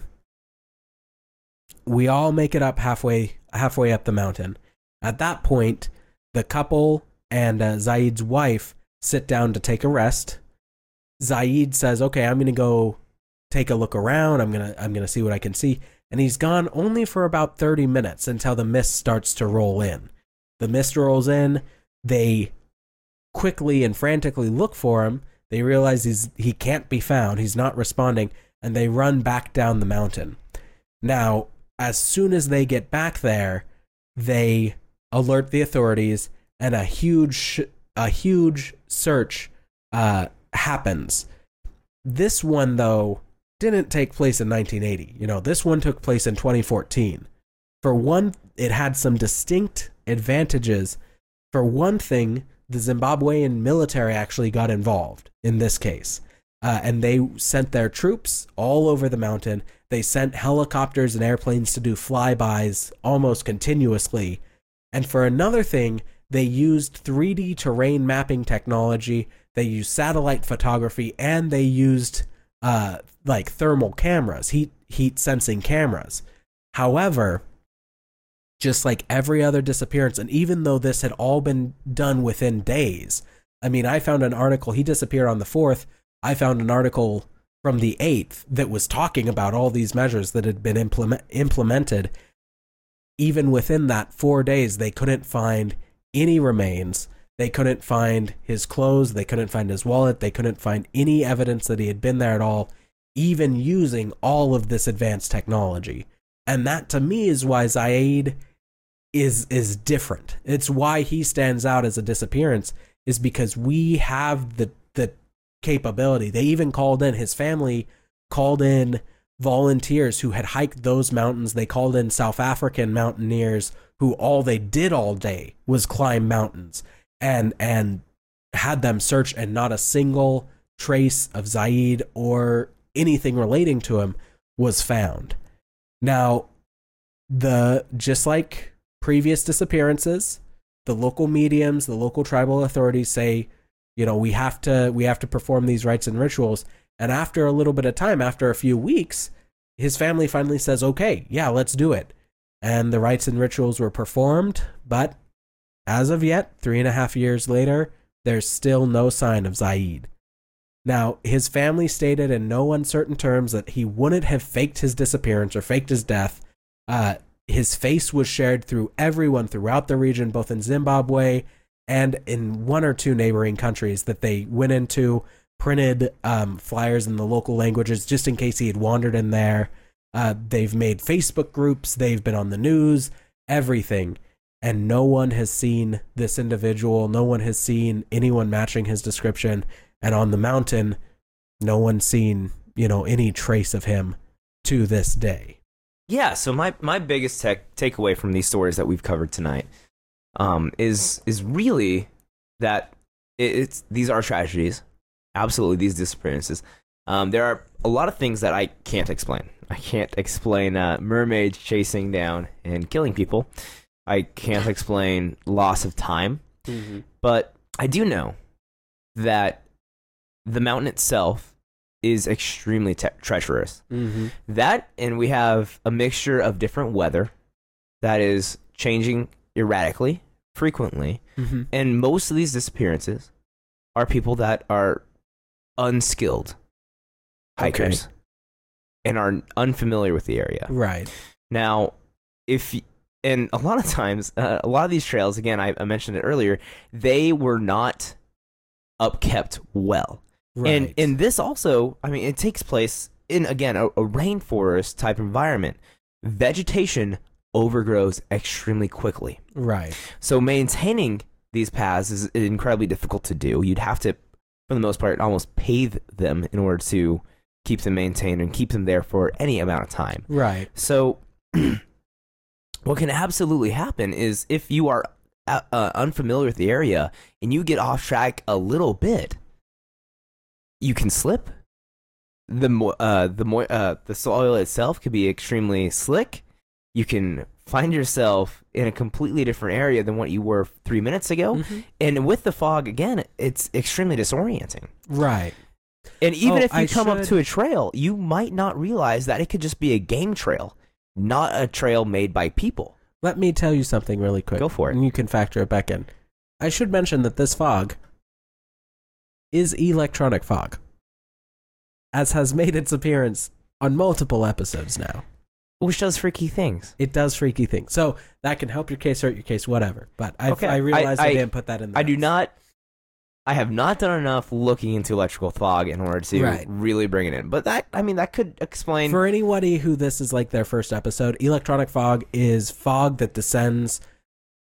we all make it up halfway halfway up the mountain. At that point, the couple and uh, Zaid's wife sit down to take a rest. Zaid says, okay, I'm going to go take a look around. I'm going to I'm going to see what I can see. And he's gone only for about thirty minutes until the mist starts to roll in. The mist rolls in. They quickly and frantically look for him. They realize he's, he can't be found. He's not responding. And they run back down the mountain. Now, as soon as they get back there, they alert the authorities and a huge a huge search uh, happens. This one, though, didn't take place in nineteen eighty. You know, this one took place in twenty fourteen. For one, it had some distinct advantages. For one thing, the Zimbabwean military actually got involved in this case. Uh, and they sent their troops all over the mountain. They sent helicopters and airplanes to do flybys almost continuously. And for another thing, they used three D terrain mapping technology. They used satellite photography, and they used uh, like thermal cameras, heat heat sensing cameras. However, just like every other disappearance, and even though this had all been done within days, I mean, I found an article. He disappeared on the fourth. I found an article from the eighth that was talking about all these measures that had been implement, implemented. Even within that four days, they couldn't find any remains. They couldn't find his clothes. They couldn't find his wallet. They couldn't find any evidence that he had been there at all, even using all of this advanced technology. And that, to me, is why Zaid is is different. It's why he stands out as a disappearance, is because we have the the capability. They even called in, his family called in volunteers who had hiked those mountains. They called in South African mountaineers who all they did all day was climb mountains, and and had them search, and not a single trace of Zaid or anything relating to him was found. Now, the just like previous disappearances, the local mediums, the local tribal authorities say, you know, we have to we have to perform these rites and rituals. And after a little bit of time, after a few weeks, his family finally says, okay, yeah, let's do it. And the rites and rituals were performed, but as of yet, three and a half years later, there's still no sign of Zaid. Now, his family stated in no uncertain terms that he wouldn't have faked his disappearance or faked his death. Uh, his face was shared through everyone throughout the region, both in Zimbabwe and in one or two neighboring countries that they went into, printed um, flyers in the local languages just in case he had wandered in there. Uh, they've made Facebook groups, they've been on the news, everything. And no one has seen this individual. No one has seen anyone matching his description. And on the mountain, no one's seen, you know, any trace of him to this day. Yeah, so my, my biggest tech takeaway from these stories that we've covered tonight um, is is really that it, it's these are tragedies. Absolutely, these disappearances. Um, there are a lot of things that I can't explain. I can't explain uh, mermaids chasing down and killing people. I can't explain loss of time. Mm-hmm. But I do know that the mountain itself is extremely te- treacherous. Mm-hmm. That, and we have a mixture of different weather that is changing erratically, frequently. Mm-hmm. And most of these disappearances are people that are unskilled hikers, okay, and are unfamiliar with the area. Right. Now, if... And a lot of times, uh, a lot of these trails, again, I, I mentioned it earlier, they were not upkept well. Right. And and this also, I mean, it takes place in, again, a, a rainforest type environment. Vegetation overgrows extremely quickly. Right. So maintaining these paths is incredibly difficult to do. You'd have to, for the most part, almost pave them in order to keep them maintained and keep them there for any amount of time. Right. So... what can absolutely happen is if you are uh, uh, unfamiliar with the area and you get off track a little bit, you can slip. The mo- uh, the mo- uh, the soil itself could be extremely slick. You can find yourself in a completely different area than what you were three minutes ago. Mm-hmm. And with the fog, again, it's extremely disorienting. Right. And even oh, if you I come should... up to a trail, you might not realize that it could just be a game trail. Not a trail made by people. Let me tell you something really quick. Go for it. And you can factor it back in. I should mention that this fog is electronic fog, as has made its appearance on multiple episodes now. Which does freaky things. It does freaky things. So that can help your case, hurt your case, whatever. But I've, okay. I realized I, I, I didn't put that in there. I do not... I have not done enough looking into electrical fog in order to right. really bring it in. But that, I mean, that could explain... For anybody who this is like their first episode, electronic fog is fog that descends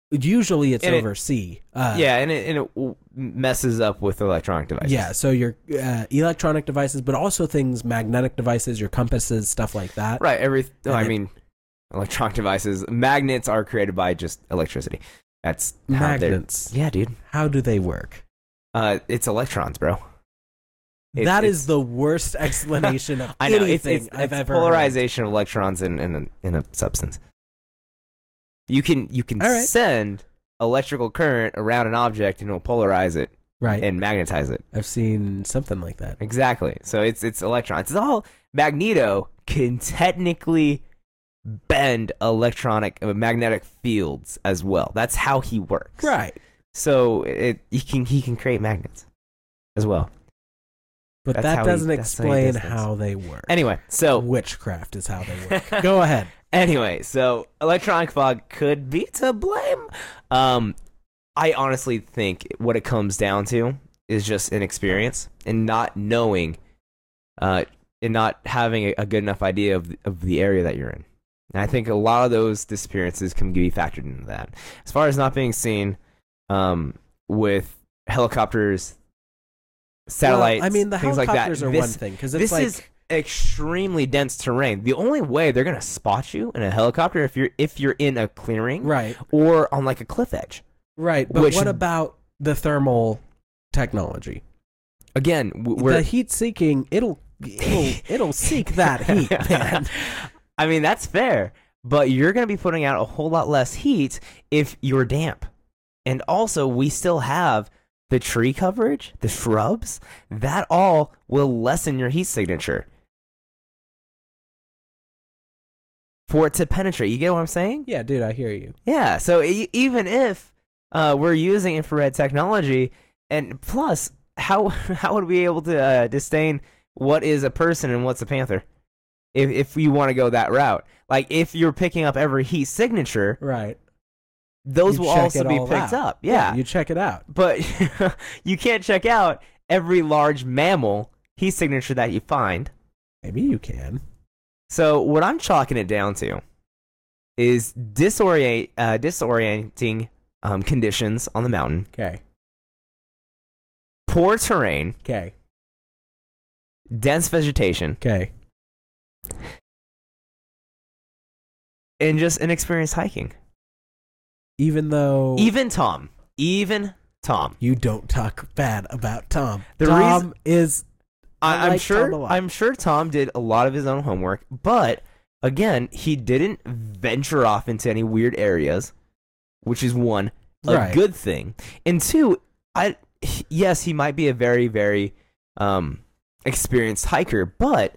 Usually it's And it- over sea. Uh, yeah, and it, and it w- messes up with electronic devices. Yeah, so your uh, electronic devices, but also things, magnetic devices, your compasses, stuff like that. Right. Every. Oh, And I it- mean, electronic devices. Magnets are created by just electricity. That's how they're- Magnets. Yeah, dude. How do they work? Uh, it's electrons, bro. It's- that it's- is the worst explanation of I know. It's, anything it's, I've it's ever polarization of electrons in in a, in a substance. You can you can All right. send electrical current around an object and it'll polarize it heard. Right. and magnetize it. I've seen something like that. Exactly. So it's it's electrons. It's all Magneto can technically bend electronic uh, magnetic fields as well. That's how he works. Right. So it he can he can create magnets as well. But That's that how he- doesn't that's how he explain does things. how they work. Anyway, so Witchcraft is how they work. Go ahead. Anyway, so electronic fog could be to blame. Um, I honestly think what it comes down to is just inexperience and not knowing, uh, and not having a, a good enough idea of the, of the area that you're in. And I think a lot of those disappearances can be factored into that. As far as not being seen, um, with helicopters, satellites, Well, I mean, the things like that. helicopters are This- one thing because it's this like is extremely dense terrain. The only way they're gonna spot you in a helicopter if you're if you're in a clearing right, or on like a cliff edge. right. But which- what about the thermal technology? Again, w- we're The heat seeking, it'll it'll it'll seek that heat, man. I mean that's fair, but you're gonna be putting out a whole lot less heat if you're damp. And also, we still have the tree coverage, the shrubs. That all will lessen your heat signature for it to penetrate. You get what I'm saying? Yeah, dude, I hear you. Yeah, so e- even if uh, we're using infrared technology, and plus, how how would we be able to uh, disdain what is a person and what's a panther? If if you want to go that route, like if you're picking up every heat signature, Right. those You will check also it be all picked out. up. Yeah, You check it out. but you can't check out every large mammal heat signature that you find. Maybe you can. So what I'm chalking it down to is disorient, uh, disorienting um, conditions on the mountain, Okay. poor terrain, Okay. dense vegetation, Okay. and just inexperienced hiking. Even though Even Tom, even Tom. you don't talk bad about Tom. The Tom reason- is I I, I'm like sure. Tom a lot. I'm sure Tom did a lot of his own homework, but again, he didn't venture off into any weird areas, which is one a Right. good thing, and two, I yes, he might be a very very um, experienced hiker, but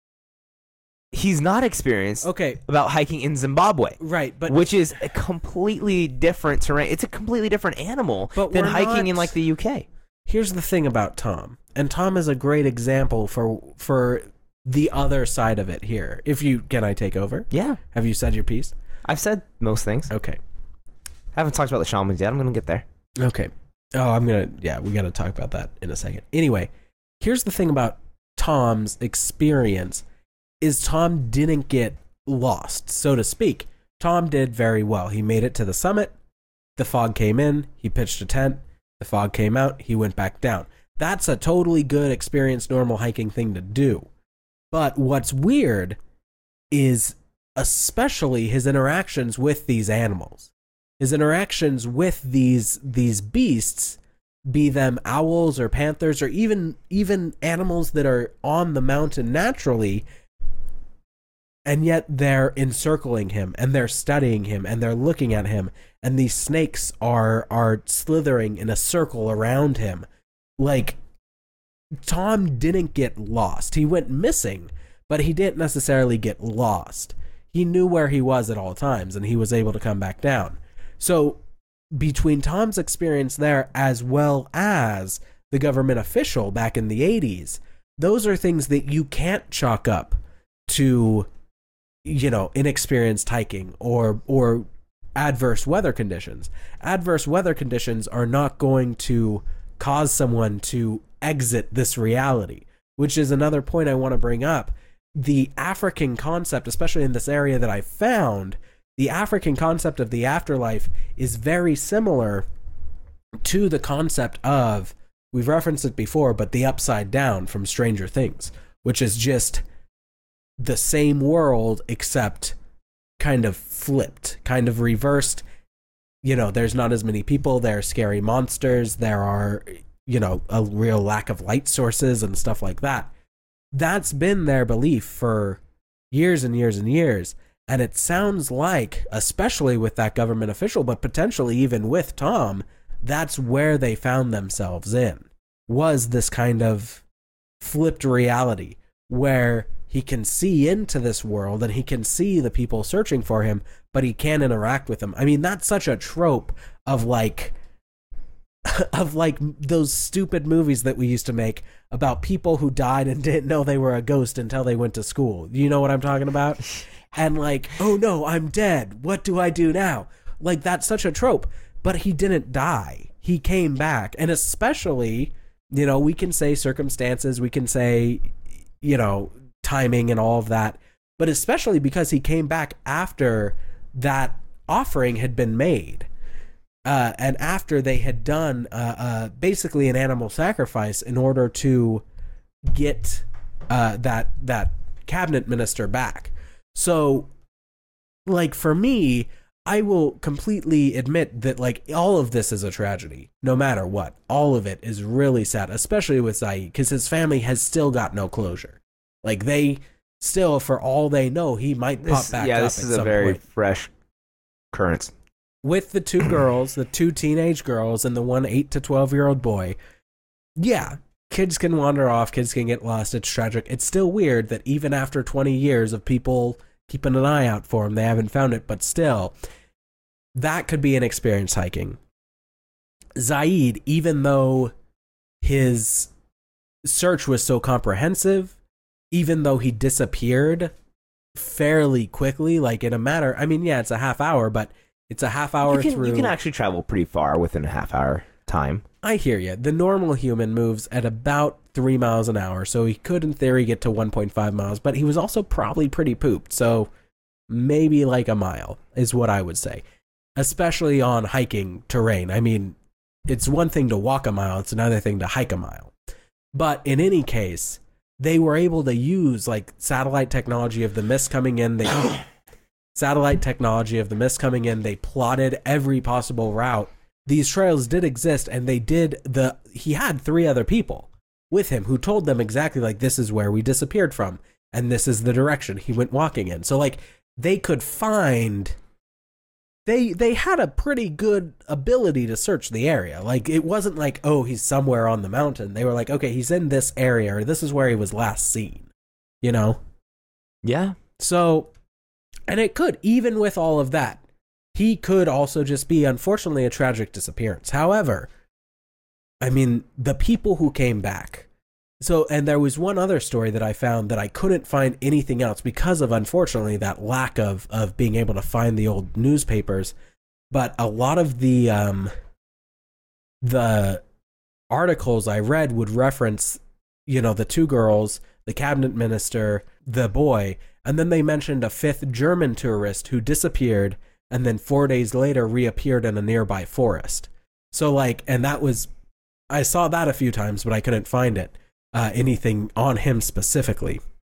he's not experienced okay. about hiking in Zimbabwe. Right, but which is a completely different terrain. It's a completely different animal But than we're hiking in not- like the U K. here's the thing about Tom, and Tom is a great example for for the other side of it here. If you can, I take over. Yeah, Have you said your piece? I've said most things. Okay. Haven't talked about the shamans yet. I'm gonna get there. Okay. Oh, I'm gonna. Yeah, we got to talk about that in a second. Anyway, here's the thing about Tom's experience: is Tom didn't get lost, so to speak. Tom did very well. He made it to the summit. The fog came in. He pitched a tent. The fog came out. He went back down. That's a totally good, experienced, normal hiking thing to do. But what's weird is especially his interactions with these animals. His interactions with these these beasts, be them owls or panthers or even even animals that are on the mountain naturally, and yet they're encircling him and they're studying him and they're looking at him, and these snakes are are slithering in a circle around him. Like, Tom didn't get lost. He went missing, but he didn't necessarily get lost. He knew where he was at all times, and he was able to come back down. So between Tom's experience there as well as the government official back in the eighties, those are things that you can't chalk up to, you know, inexperienced hiking or or adverse weather conditions. Adverse weather conditions are not going to cause someone to exit this reality, which is another point I want to bring up. The African concept, especially in this area that I found, the African concept of the afterlife is very similar to the concept of, we've referenced it before, but the upside down from Stranger Things, which is just the same world except kind of flipped, kind of reversed. You know, there's not as many people, there are scary monsters, there are, you know, a real lack of light sources and stuff like that. That's been their belief for years and years and years. And it sounds like, especially with that government official, but potentially even with Tom, that's where they found themselves in, was this kind of flipped reality where he can see into this world and he can see the people searching for him, but he can't interact with them. I mean, that's such a trope of like, of like those stupid movies that we used to make about people who died and didn't know they were a ghost until they went to school. You know what I'm talking about? And like, oh no, I'm dead. What do I do now? Like, that's such a trope. But he didn't die. He came back. And especially, you know, we can say circumstances, we can say, you know, timing and all of that. But especially because he came back after that offering had been made. Uh, and after they had done uh, uh, basically an animal sacrifice in order to get uh, that that cabinet minister back. So, like, for me, I will completely admit that, like, all of this is a tragedy, no matter what. All of it is really sad, especially with Zaid, because his family has still got no closure. Like, they still, for all they know, he might pop This, back yeah, up this at is a some very point. fresh occurrence. With the two girls, the two teenage girls, and the one eight to twelve-year-old boy, yeah, kids can wander off, kids can get lost, it's tragic. It's still weird that even after twenty years of people keeping an eye out for him, they haven't found it, but still, that could be an experience hiking. Zaid, even though his search was so comprehensive, even though he disappeared fairly quickly, like in a matter, I mean, yeah, it's a half hour, but it's a half hour You can, through. you can actually travel pretty far within a half hour time. I hear you. The normal human moves at about three miles an hour, so he could, in theory, get to one point five miles, but he was also probably pretty pooped, so maybe like a mile is what I would say, especially on hiking terrain. I mean, it's one thing to walk a mile, it's another thing to hike a mile. But in any case, they were able to use like satellite technology of the mist coming in. They satellite technology of the mist coming in. They plotted every possible route. These trails did exist, and they did the. He had three other people with him who told them exactly like, this is where we disappeared from, and this is the direction he went walking in. So like they could find. They they had a pretty good ability to search the area. Like, it wasn't like, oh, he's somewhere on the mountain. They were like, okay, he's in this area, or this is where he was last seen. You know? Yeah. So, and it could, even with all of that, he could also just be, unfortunately, a tragic disappearance. However, I mean, the people who came back. So, and there was one other story that I found that I couldn't find anything else because of, unfortunately, that lack of, of being able to find the old newspapers. But a lot of the, um, the articles I read would reference, you know, the two girls, the cabinet minister, the boy, and then they mentioned a fifth German tourist who disappeared and then four days later reappeared in a nearby forest. So, like, and that was, I saw that a few times, but I couldn't find it. Uh, anything on him specifically.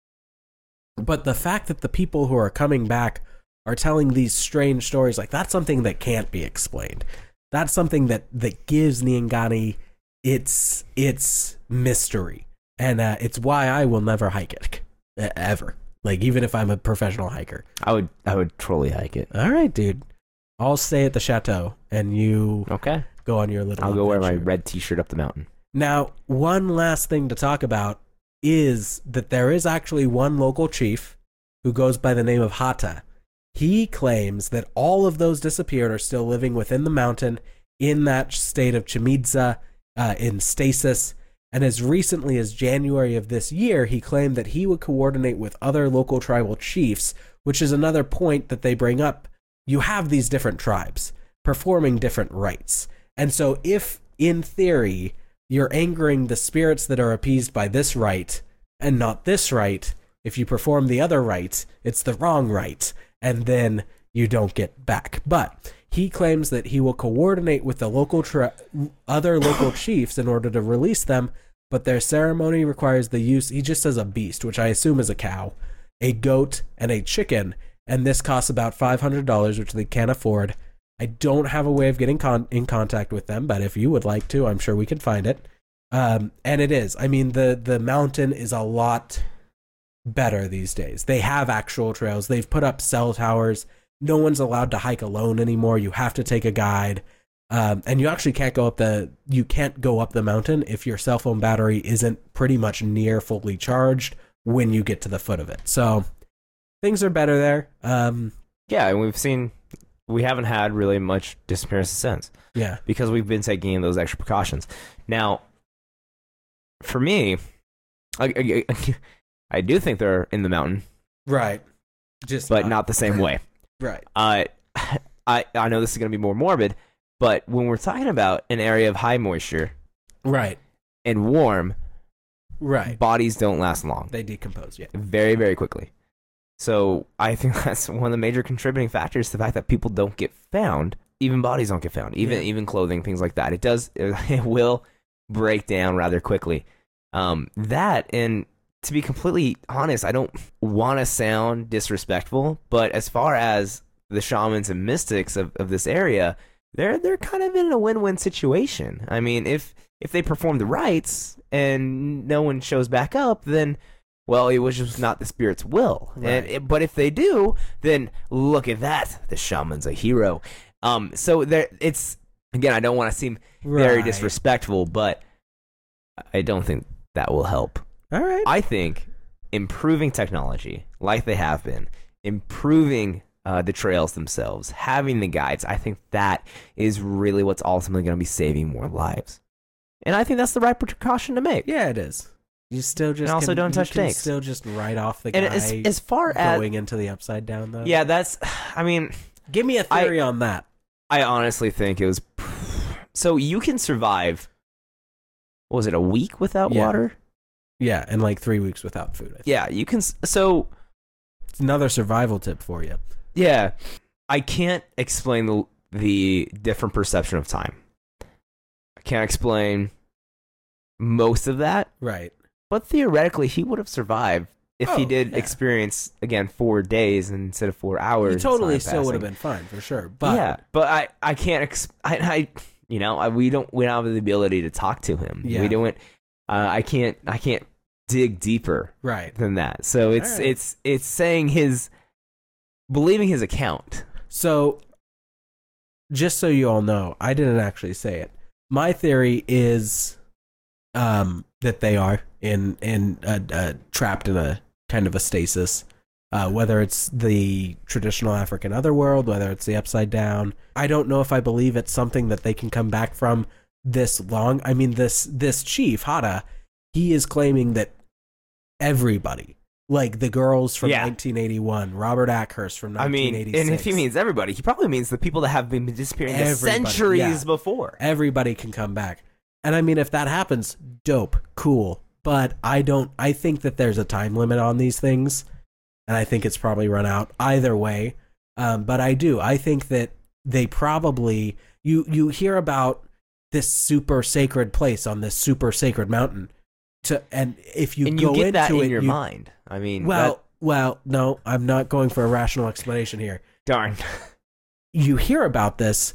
But the fact that the people who are coming back are telling these strange stories, like, that's something that can't be explained. That's something that, that gives Nyangani its its mystery. And uh, it's why I will never hike it. Ever. Like, even if I'm a professional hiker. I would I would totally hike it. All right, dude. I'll stay at the chateau, and you Okay. go on your little I'll go wear my adventure. red t-shirt up the mountain. Now, one last thing to talk about is that there is actually one local chief who goes by the name of Hata. He claims that all of those disappeared are still living within the mountain in that state of Chimidza, uh, in stasis. And as recently as January of this year, he claimed that he would coordinate with other local tribal chiefs, which is another point that they bring up. You have these different tribes performing different rites. And so if, in theory, you're angering the spirits that are appeased by this rite and not this rite, if you perform the other rite, it's the wrong rite. And then you don't get back. But he claims that he will coordinate with the local tra- other local chiefs in order to release them, but their ceremony requires the use, he just says a beast, which I assume is a cow, a goat, and a chicken, and this costs about five hundred dollars, which they can't afford. I don't have a way of getting con- in contact with them, but if you would like to, I'm sure we could find it. Um, and it is. I mean, the, the mountain is a lot better these days. They have actual trails. They've put up cell towers. No one's allowed to hike alone anymore. You have to take a guide. Um, and you actually can't go up the you can't go up the mountain if your cell phone battery isn't pretty much near fully charged when you get to the foot of it. So things are better there. Um, Yeah, and we've seen we haven't had really much disappearances since. Yeah. Because we've been taking those extra precautions. Now, for me, I, I, I do think they're in the mountain, Right. Just but not the same way. Right. Uh, I I know this is going to be more morbid, but when we're talking about an area of high moisture Right. and warm, Right. bodies don't last long. They decompose, yeah. Very, very quickly. So I think that's one of the major contributing factors to the fact that people don't get found. Even bodies don't get found. Even Yeah. even clothing, things like that. It does. It will break down rather quickly. Um, that, and to be completely honest, I don't want to sound disrespectful, but as far as the shamans and mystics of, of this area, they're they're kind of in a win-win situation. I mean, if if they perform the rites and no one shows back up, then, well, it was just not the spirit's will. Right. And it, but if they do, then look at that. The shaman's a hero. Um, so there, it's, again, I don't want to seem very Right. disrespectful, but I don't think that will help. All right. I think improving technology, like they have been, improving uh, the trails themselves, having the guides, I think that is really what's ultimately going to be saving more lives. And I think that's the right precaution to make. Yeah, it is. You still just And also can- don't you touch can tanks. Still just write off the guy And as, as far as, going into the upside down though. yeah, that's, I mean, Give me a theory on that. I honestly think it was, so you can survive, what was it, a week without Yeah. water? Yeah, and like three weeks without food. I think. Yeah, you can, s- so, It's another survival tip for you. yeah, I can't explain the the different perception of time. I can't explain most of that, Right. but theoretically, he would have survived if he Oh, did yeah. experience, again, four days instead of four hours. You of totally time still would have passing. been fine for sure. But yeah, but I, I can't, ex- I, I, you know, I, we don't, we don't have the ability to talk to him. Yeah. We don't, uh, I can't, I can't dig deeper right. than that. So it's, Alright. it's, it's saying his, believing his account. So just so you all know, I didn't actually say it. My theory is um, that they are in in uh, uh, trapped in a kind of a stasis. Uh, whether it's the traditional African otherworld, whether it's the upside down, I don't know if I believe it's something that they can come back from this long. I mean, this this chief Hada, he is claiming that everybody, like the girls from Yeah. nineteen eighty-one, Robert Ackhurst from I mean, nineteen eighty-six. and if he means everybody, he probably means the people that have been disappearing Everybody, centuries yeah. before. Everybody can come back. And I mean, if that happens, dope, cool. But I don't, I think that there's a time limit on these things. And I think it's probably run out either way. Um, but I do. I think that they probably, you, you hear about this super sacred place on this super sacred mountain. To, and if you and go you get into that in it, your you, mind. I mean, well, that- well, no, I'm not going for a rational explanation here. darn. You hear about this,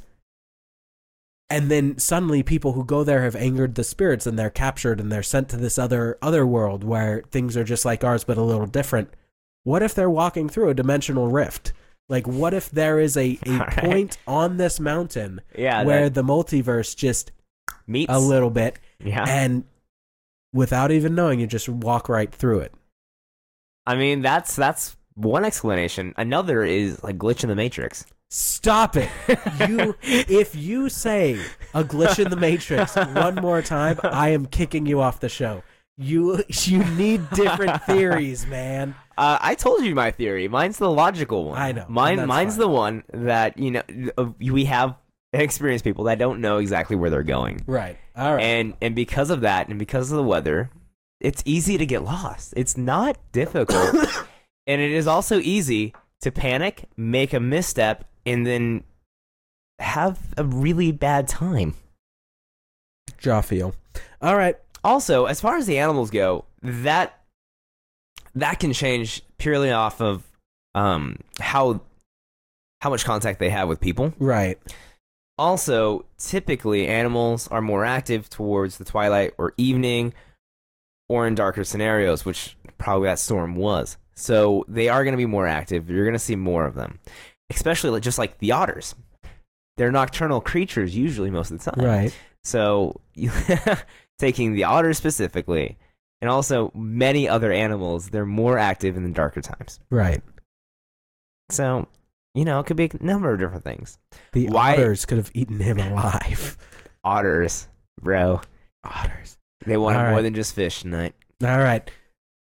and then suddenly people who go there have angered the spirits, and they're captured, and they're sent to this other other world where things are just like ours but a little different. What if they're walking through a dimensional rift? Like, what if there is a, a All right. point on this mountain Yeah, where that the multiverse just meets a little bit, Yeah, and without even knowing, you just walk right through it? I mean that's that's one explanation. Another is like glitch in the Matrix. Stop it. You if you say a glitch in the Matrix one more time, I am kicking you off the show. You you need different theories, man. Uh, I told you my theory. Mine's the logical one. I know, and Mine, that's mine's fine. the one that you know uh, we have experienced people that don't know exactly where they're going, Right. All right. and and because of that, and because of the weather, it's easy to get lost. It's not difficult, and it is also easy to panic, make a misstep, and then have a really bad time. Jaw feel. All right. Also, as far as the animals go, that that can change purely off of um, how how much contact they have with people. Right. Also, typically, animals are more active towards the twilight or evening or in darker scenarios, which probably that storm was. So they are going to be more active. You're going to see more of them, especially like, just like the otters. They're nocturnal creatures usually most of the time. Right. So taking the otters specifically, and also many other animals, they're more active in the darker times. Right. So, you know, it could be a number of different things. The Why- otters could have eaten him alive. Otters, bro. Otters. They wanted All more right. than just fish tonight. All right.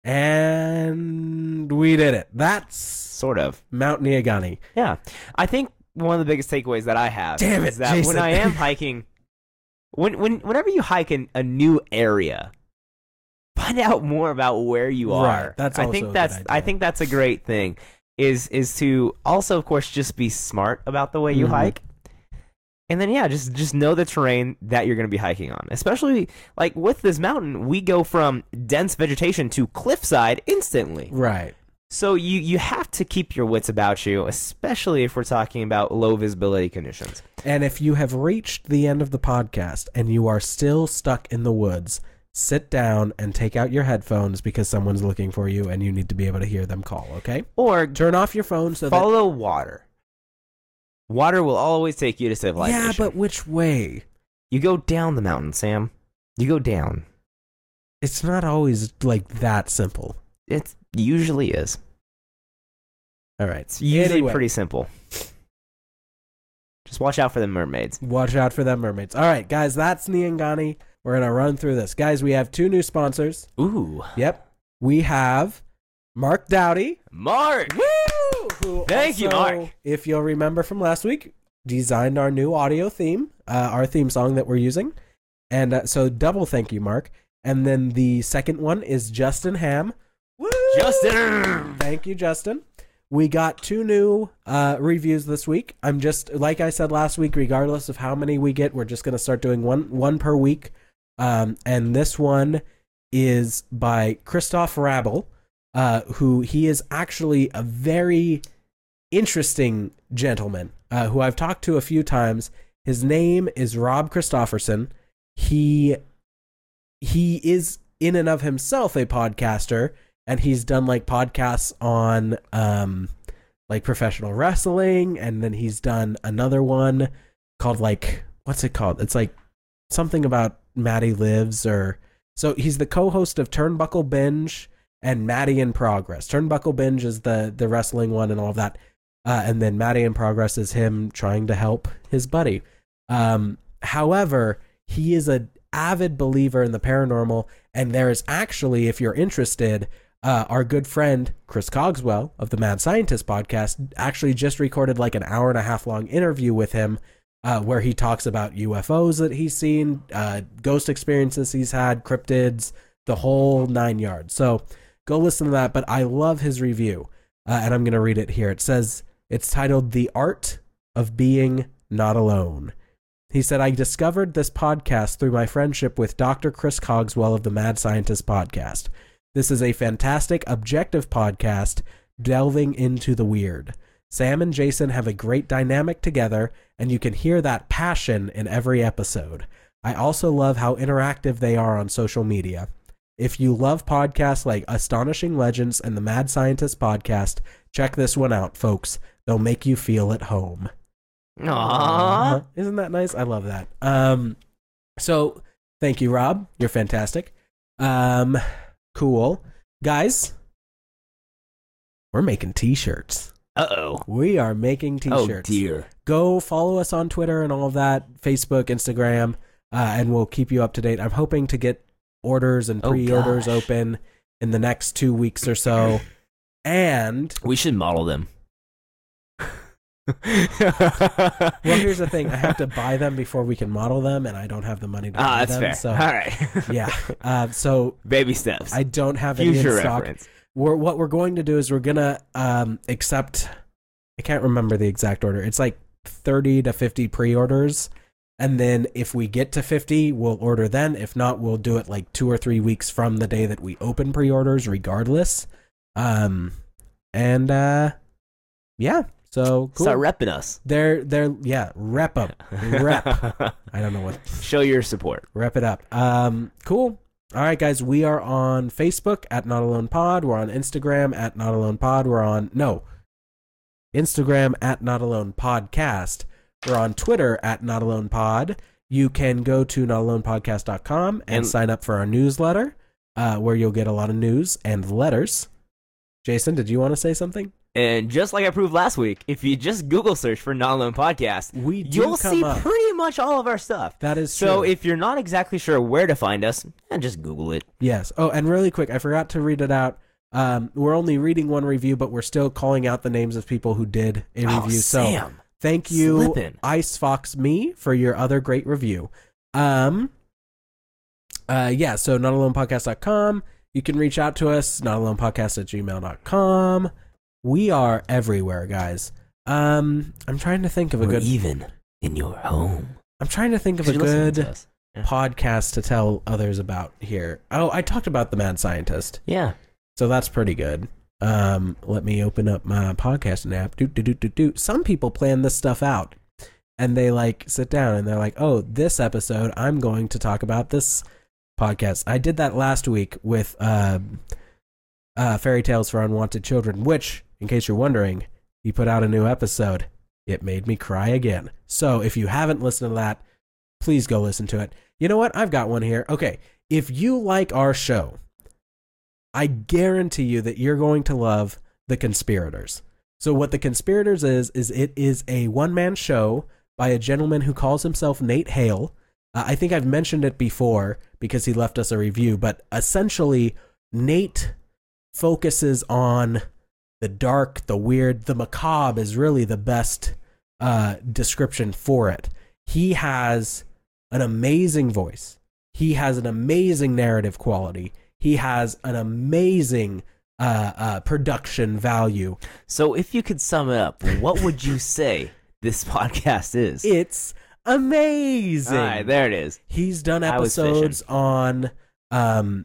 And we did it. That's Sort of. Mount Niagani. Yeah. I think one of the biggest takeaways that I have Damn it, is that Jason. when I am hiking, when, when whenever you hike in a new area, find out more about where you are. Right, that's I also a think good that's idea. I think that's a great thing. Is is to also, of course, just be smart about the way you Mhm. hike. And then, yeah, just just know the terrain that you're going to be hiking on. Especially, like, with this mountain, we go from dense vegetation to cliffside instantly. Right. So you, you have to keep your wits about you, especially if we're talking about low visibility conditions. And if you have reached the end of the podcast and you are still stuck in the woods, sit down and take out your headphones because someone's looking for you and you need to be able to hear them call, okay? Or Turn off your phone so that... follow water. Water will always take you to civilization. Yeah, but which way? You go down the mountain, Sam. You go down. It's not always, like, that simple. It usually is. All right. It's usually Anyway. pretty simple. Just watch out for the mermaids. Watch out for them mermaids. All right, guys, that's Niangani. We're going to run through this. Guys, we have two new sponsors. Ooh. Yep. We have Mark Dowdy. Mark! Woo! Who Thank you, also, Mark. If you'll remember from last week, designed our new audio theme, uh, our theme song that we're using. And uh, so double thank you, Mark. And then the second one is Justin Ham. Woo! Justin! Thank you, Justin. We got two new uh, reviews this week. I'm just, like I said last week, regardless of how many we get, we're just going to start doing one one per week. Um, and this one is by Christoph Rabel, uh, who he is actually a very interesting gentleman uh, who I've talked to a few times. His name is Rob Christofferson. He he is in and of himself a podcaster, and he's done like podcasts on um like professional wrestling, and then he's done another one called like what's it called? It's like something about Maddie Lives, or so he's the co-host of Turnbuckle Binge and Maddie in Progress. Turnbuckle Binge is the the wrestling one and all of that. Uh, and then Maddie in Progress is him trying to help his buddy. Um, however, he is an avid believer in the paranormal, and there is actually, if you're interested, uh, our good friend Chris Cogswell of the Mad Scientist podcast actually just recorded like an hour and a half long interview with him uh, where he talks about U F Os that he's seen, uh, ghost experiences he's had, cryptids, the whole nine yards. So go listen to that, but I love his review, uh, and I'm going to read it here. It says, it's titled The Art of Being Not Alone. He said, I discovered this podcast through my friendship with Doctor Chris Cogswell of the Mad Scientist podcast. This is a fantastic, objective podcast delving into the weird. Sam and Jason have a great dynamic together, and you can hear that passion in every episode. I also love how interactive they are on social media. If you love podcasts like Astonishing Legends and the Mad Scientist podcast, check this one out, folks. They'll make you feel at home. Aww. Isn't that nice? I love that. Um, so thank you, Rob. You're fantastic. Um, cool. Guys, we're making t-shirts. Uh-oh. We are making Oh, t-shirts. dear. Go follow us on Twitter and all of that, Facebook, Instagram, uh, and we'll keep you up to date. I'm hoping to get orders and Oh, pre-orders gosh. open in the next two weeks or so. And We should model them. well, here's the thing: I have to buy them before we can model them, and I don't have the money to Ah, buy that's them. fair. So, All right. yeah. Uh, so Baby steps. I don't have any Future in stock. reference. We're, what we're going to do is we're gonna um, accept I can't remember the exact order. It's like thirty to fifty pre-orders. And then if we get to fifty, we'll order then. If not, we'll do it like two or three weeks from the day that we open pre-orders regardless. Um, and uh, yeah, so cool. Start repping us. They're, they're, yeah, rep them. Rep. I don't know what. Show your support. Rep it up. Um, cool. All right, guys, we are on Facebook at Not Alone Pod. We're on Instagram at Not Alone Pod. We're on, no, Instagram at Not Alone Podcast. We're on Twitter at Not Alone Pod. You can go to not alone podcast dot com and, and sign up for our newsletter, uh, where you'll get a lot of news and letters. Jason, did you want to say something? And just like I proved last week, if you just Google search for Not Alone Podcast, we do you'll come see up. pretty much all of our stuff. That is true. So if you're not exactly sure where to find us, eh, just Google it. Yes. Oh, and really quick, I forgot to read it out. Um, we're only reading one review, but we're still calling out the names of people who did a Oh, review. So Sam. thank you, Slippin'. Ice Fox Me, for your other great review. Um, uh, yeah, so not alone podcast dot com. You can reach out to us, not alone podcast at gmail dot com. We are everywhere, guys. Um, I'm trying to think of a Or good... even in your home. I'm trying to think of a You're listening to good us. Yeah. podcast to tell others about here. Oh, I talked about The Mad Scientist. Yeah. So that's pretty good. Um, let me open up my podcasting app. Do, do, do, do, do. Some people plan this stuff out, and they like sit down and they're like, "Oh, this episode, I'm going to talk about this podcast." I did that last week with uh, uh, Fairy Tales for Unwanted Children, which, in case you're wondering, he put out a new episode. It made me cry again. So if you haven't listened to that, please go listen to it. You know what? I've got one here. Okay, if you like our show, I guarantee you that you're going to love The Conspirators. So what The Conspirators is, is it is a one-man show by a gentleman who calls himself Nate Hale. Uh, I think I've mentioned it before because he left us a review, but essentially Nate focuses on the dark, the weird, the macabre is really the best uh, description for it. He has an amazing voice. He has an amazing narrative quality. He has an amazing uh, uh, production value. So if you could sum it up, what would you say this podcast is? It's amazing. All right, there it is. He's done I was episodes fishing. on um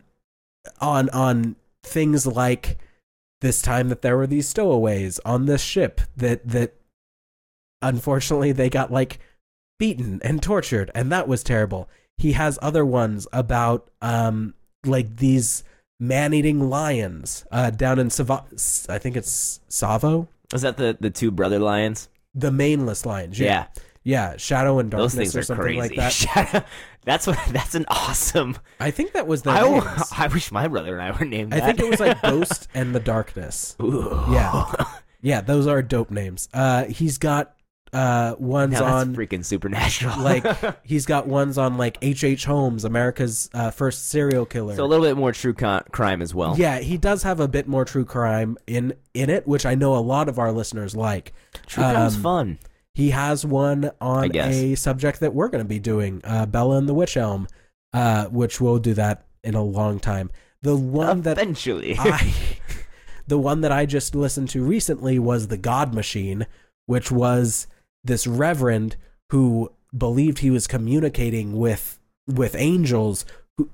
on on things like this time that there were these stowaways on this ship that that unfortunately they got like beaten and tortured, and that was terrible. He has other ones about um like these man-eating lions uh down in Savo- I think it's Savo, Was that the, the two brother lions? the maneless lions. Yeah. Yeah. Yeah, Shadow and Those Darkness things or are something crazy. like that. Shadow- that's what. That's an awesome. I think that was the I, names. I wish my brother and I were named I that. think it was like Ghost and the Darkness. Ooh. Yeah. Yeah, those are dope names. Uh, he's got uh ones Now that's on freaking supernatural. like he's got ones on like H H. Holmes, America's uh, first serial killer. so a little bit more true con- crime as well. Yeah, he does have a bit more true crime in in it, which I know a lot of our listeners like. True crime's Um, fun. He has one I on guess. a subject that we're going to be doing, uh, Bella and the Witch Elm, uh, which we'll do that in a long time. The one that Eventually. I, the one that I just listened to recently was The God Machine, which was this reverend who believed he was communicating with with angels, who,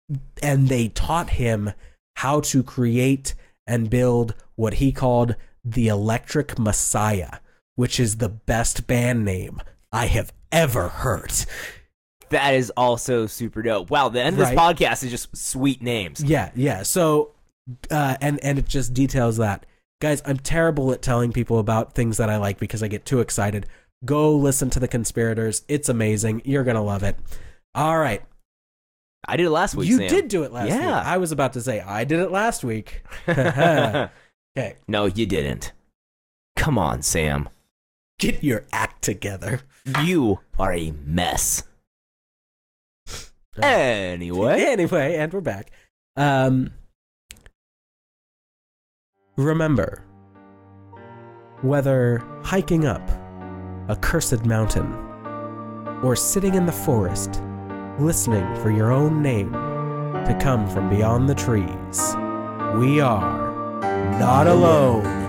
and they taught him how to create and build what he called the Electric Messiah, which is the best band name I have ever heard. That is also super dope. Wow, the end of this Right. podcast is just sweet names. Yeah, yeah. So, uh, and and it just details that. Guys, I'm terrible at telling people about things that I like because I get too excited. Go listen to The Conspirators. It's amazing. You're going to love it. All right. I did it last week, You Sam. did do it last Yeah. week. I was about to say, I did it last week. Okay. No, you didn't. Come on, Sam. Get your act together. You are a mess. Anyway. Anyway, and we're back. Um, remember, whether hiking up a cursed mountain or sitting in the forest, listening for your own name to come from beyond the trees, we are not alone.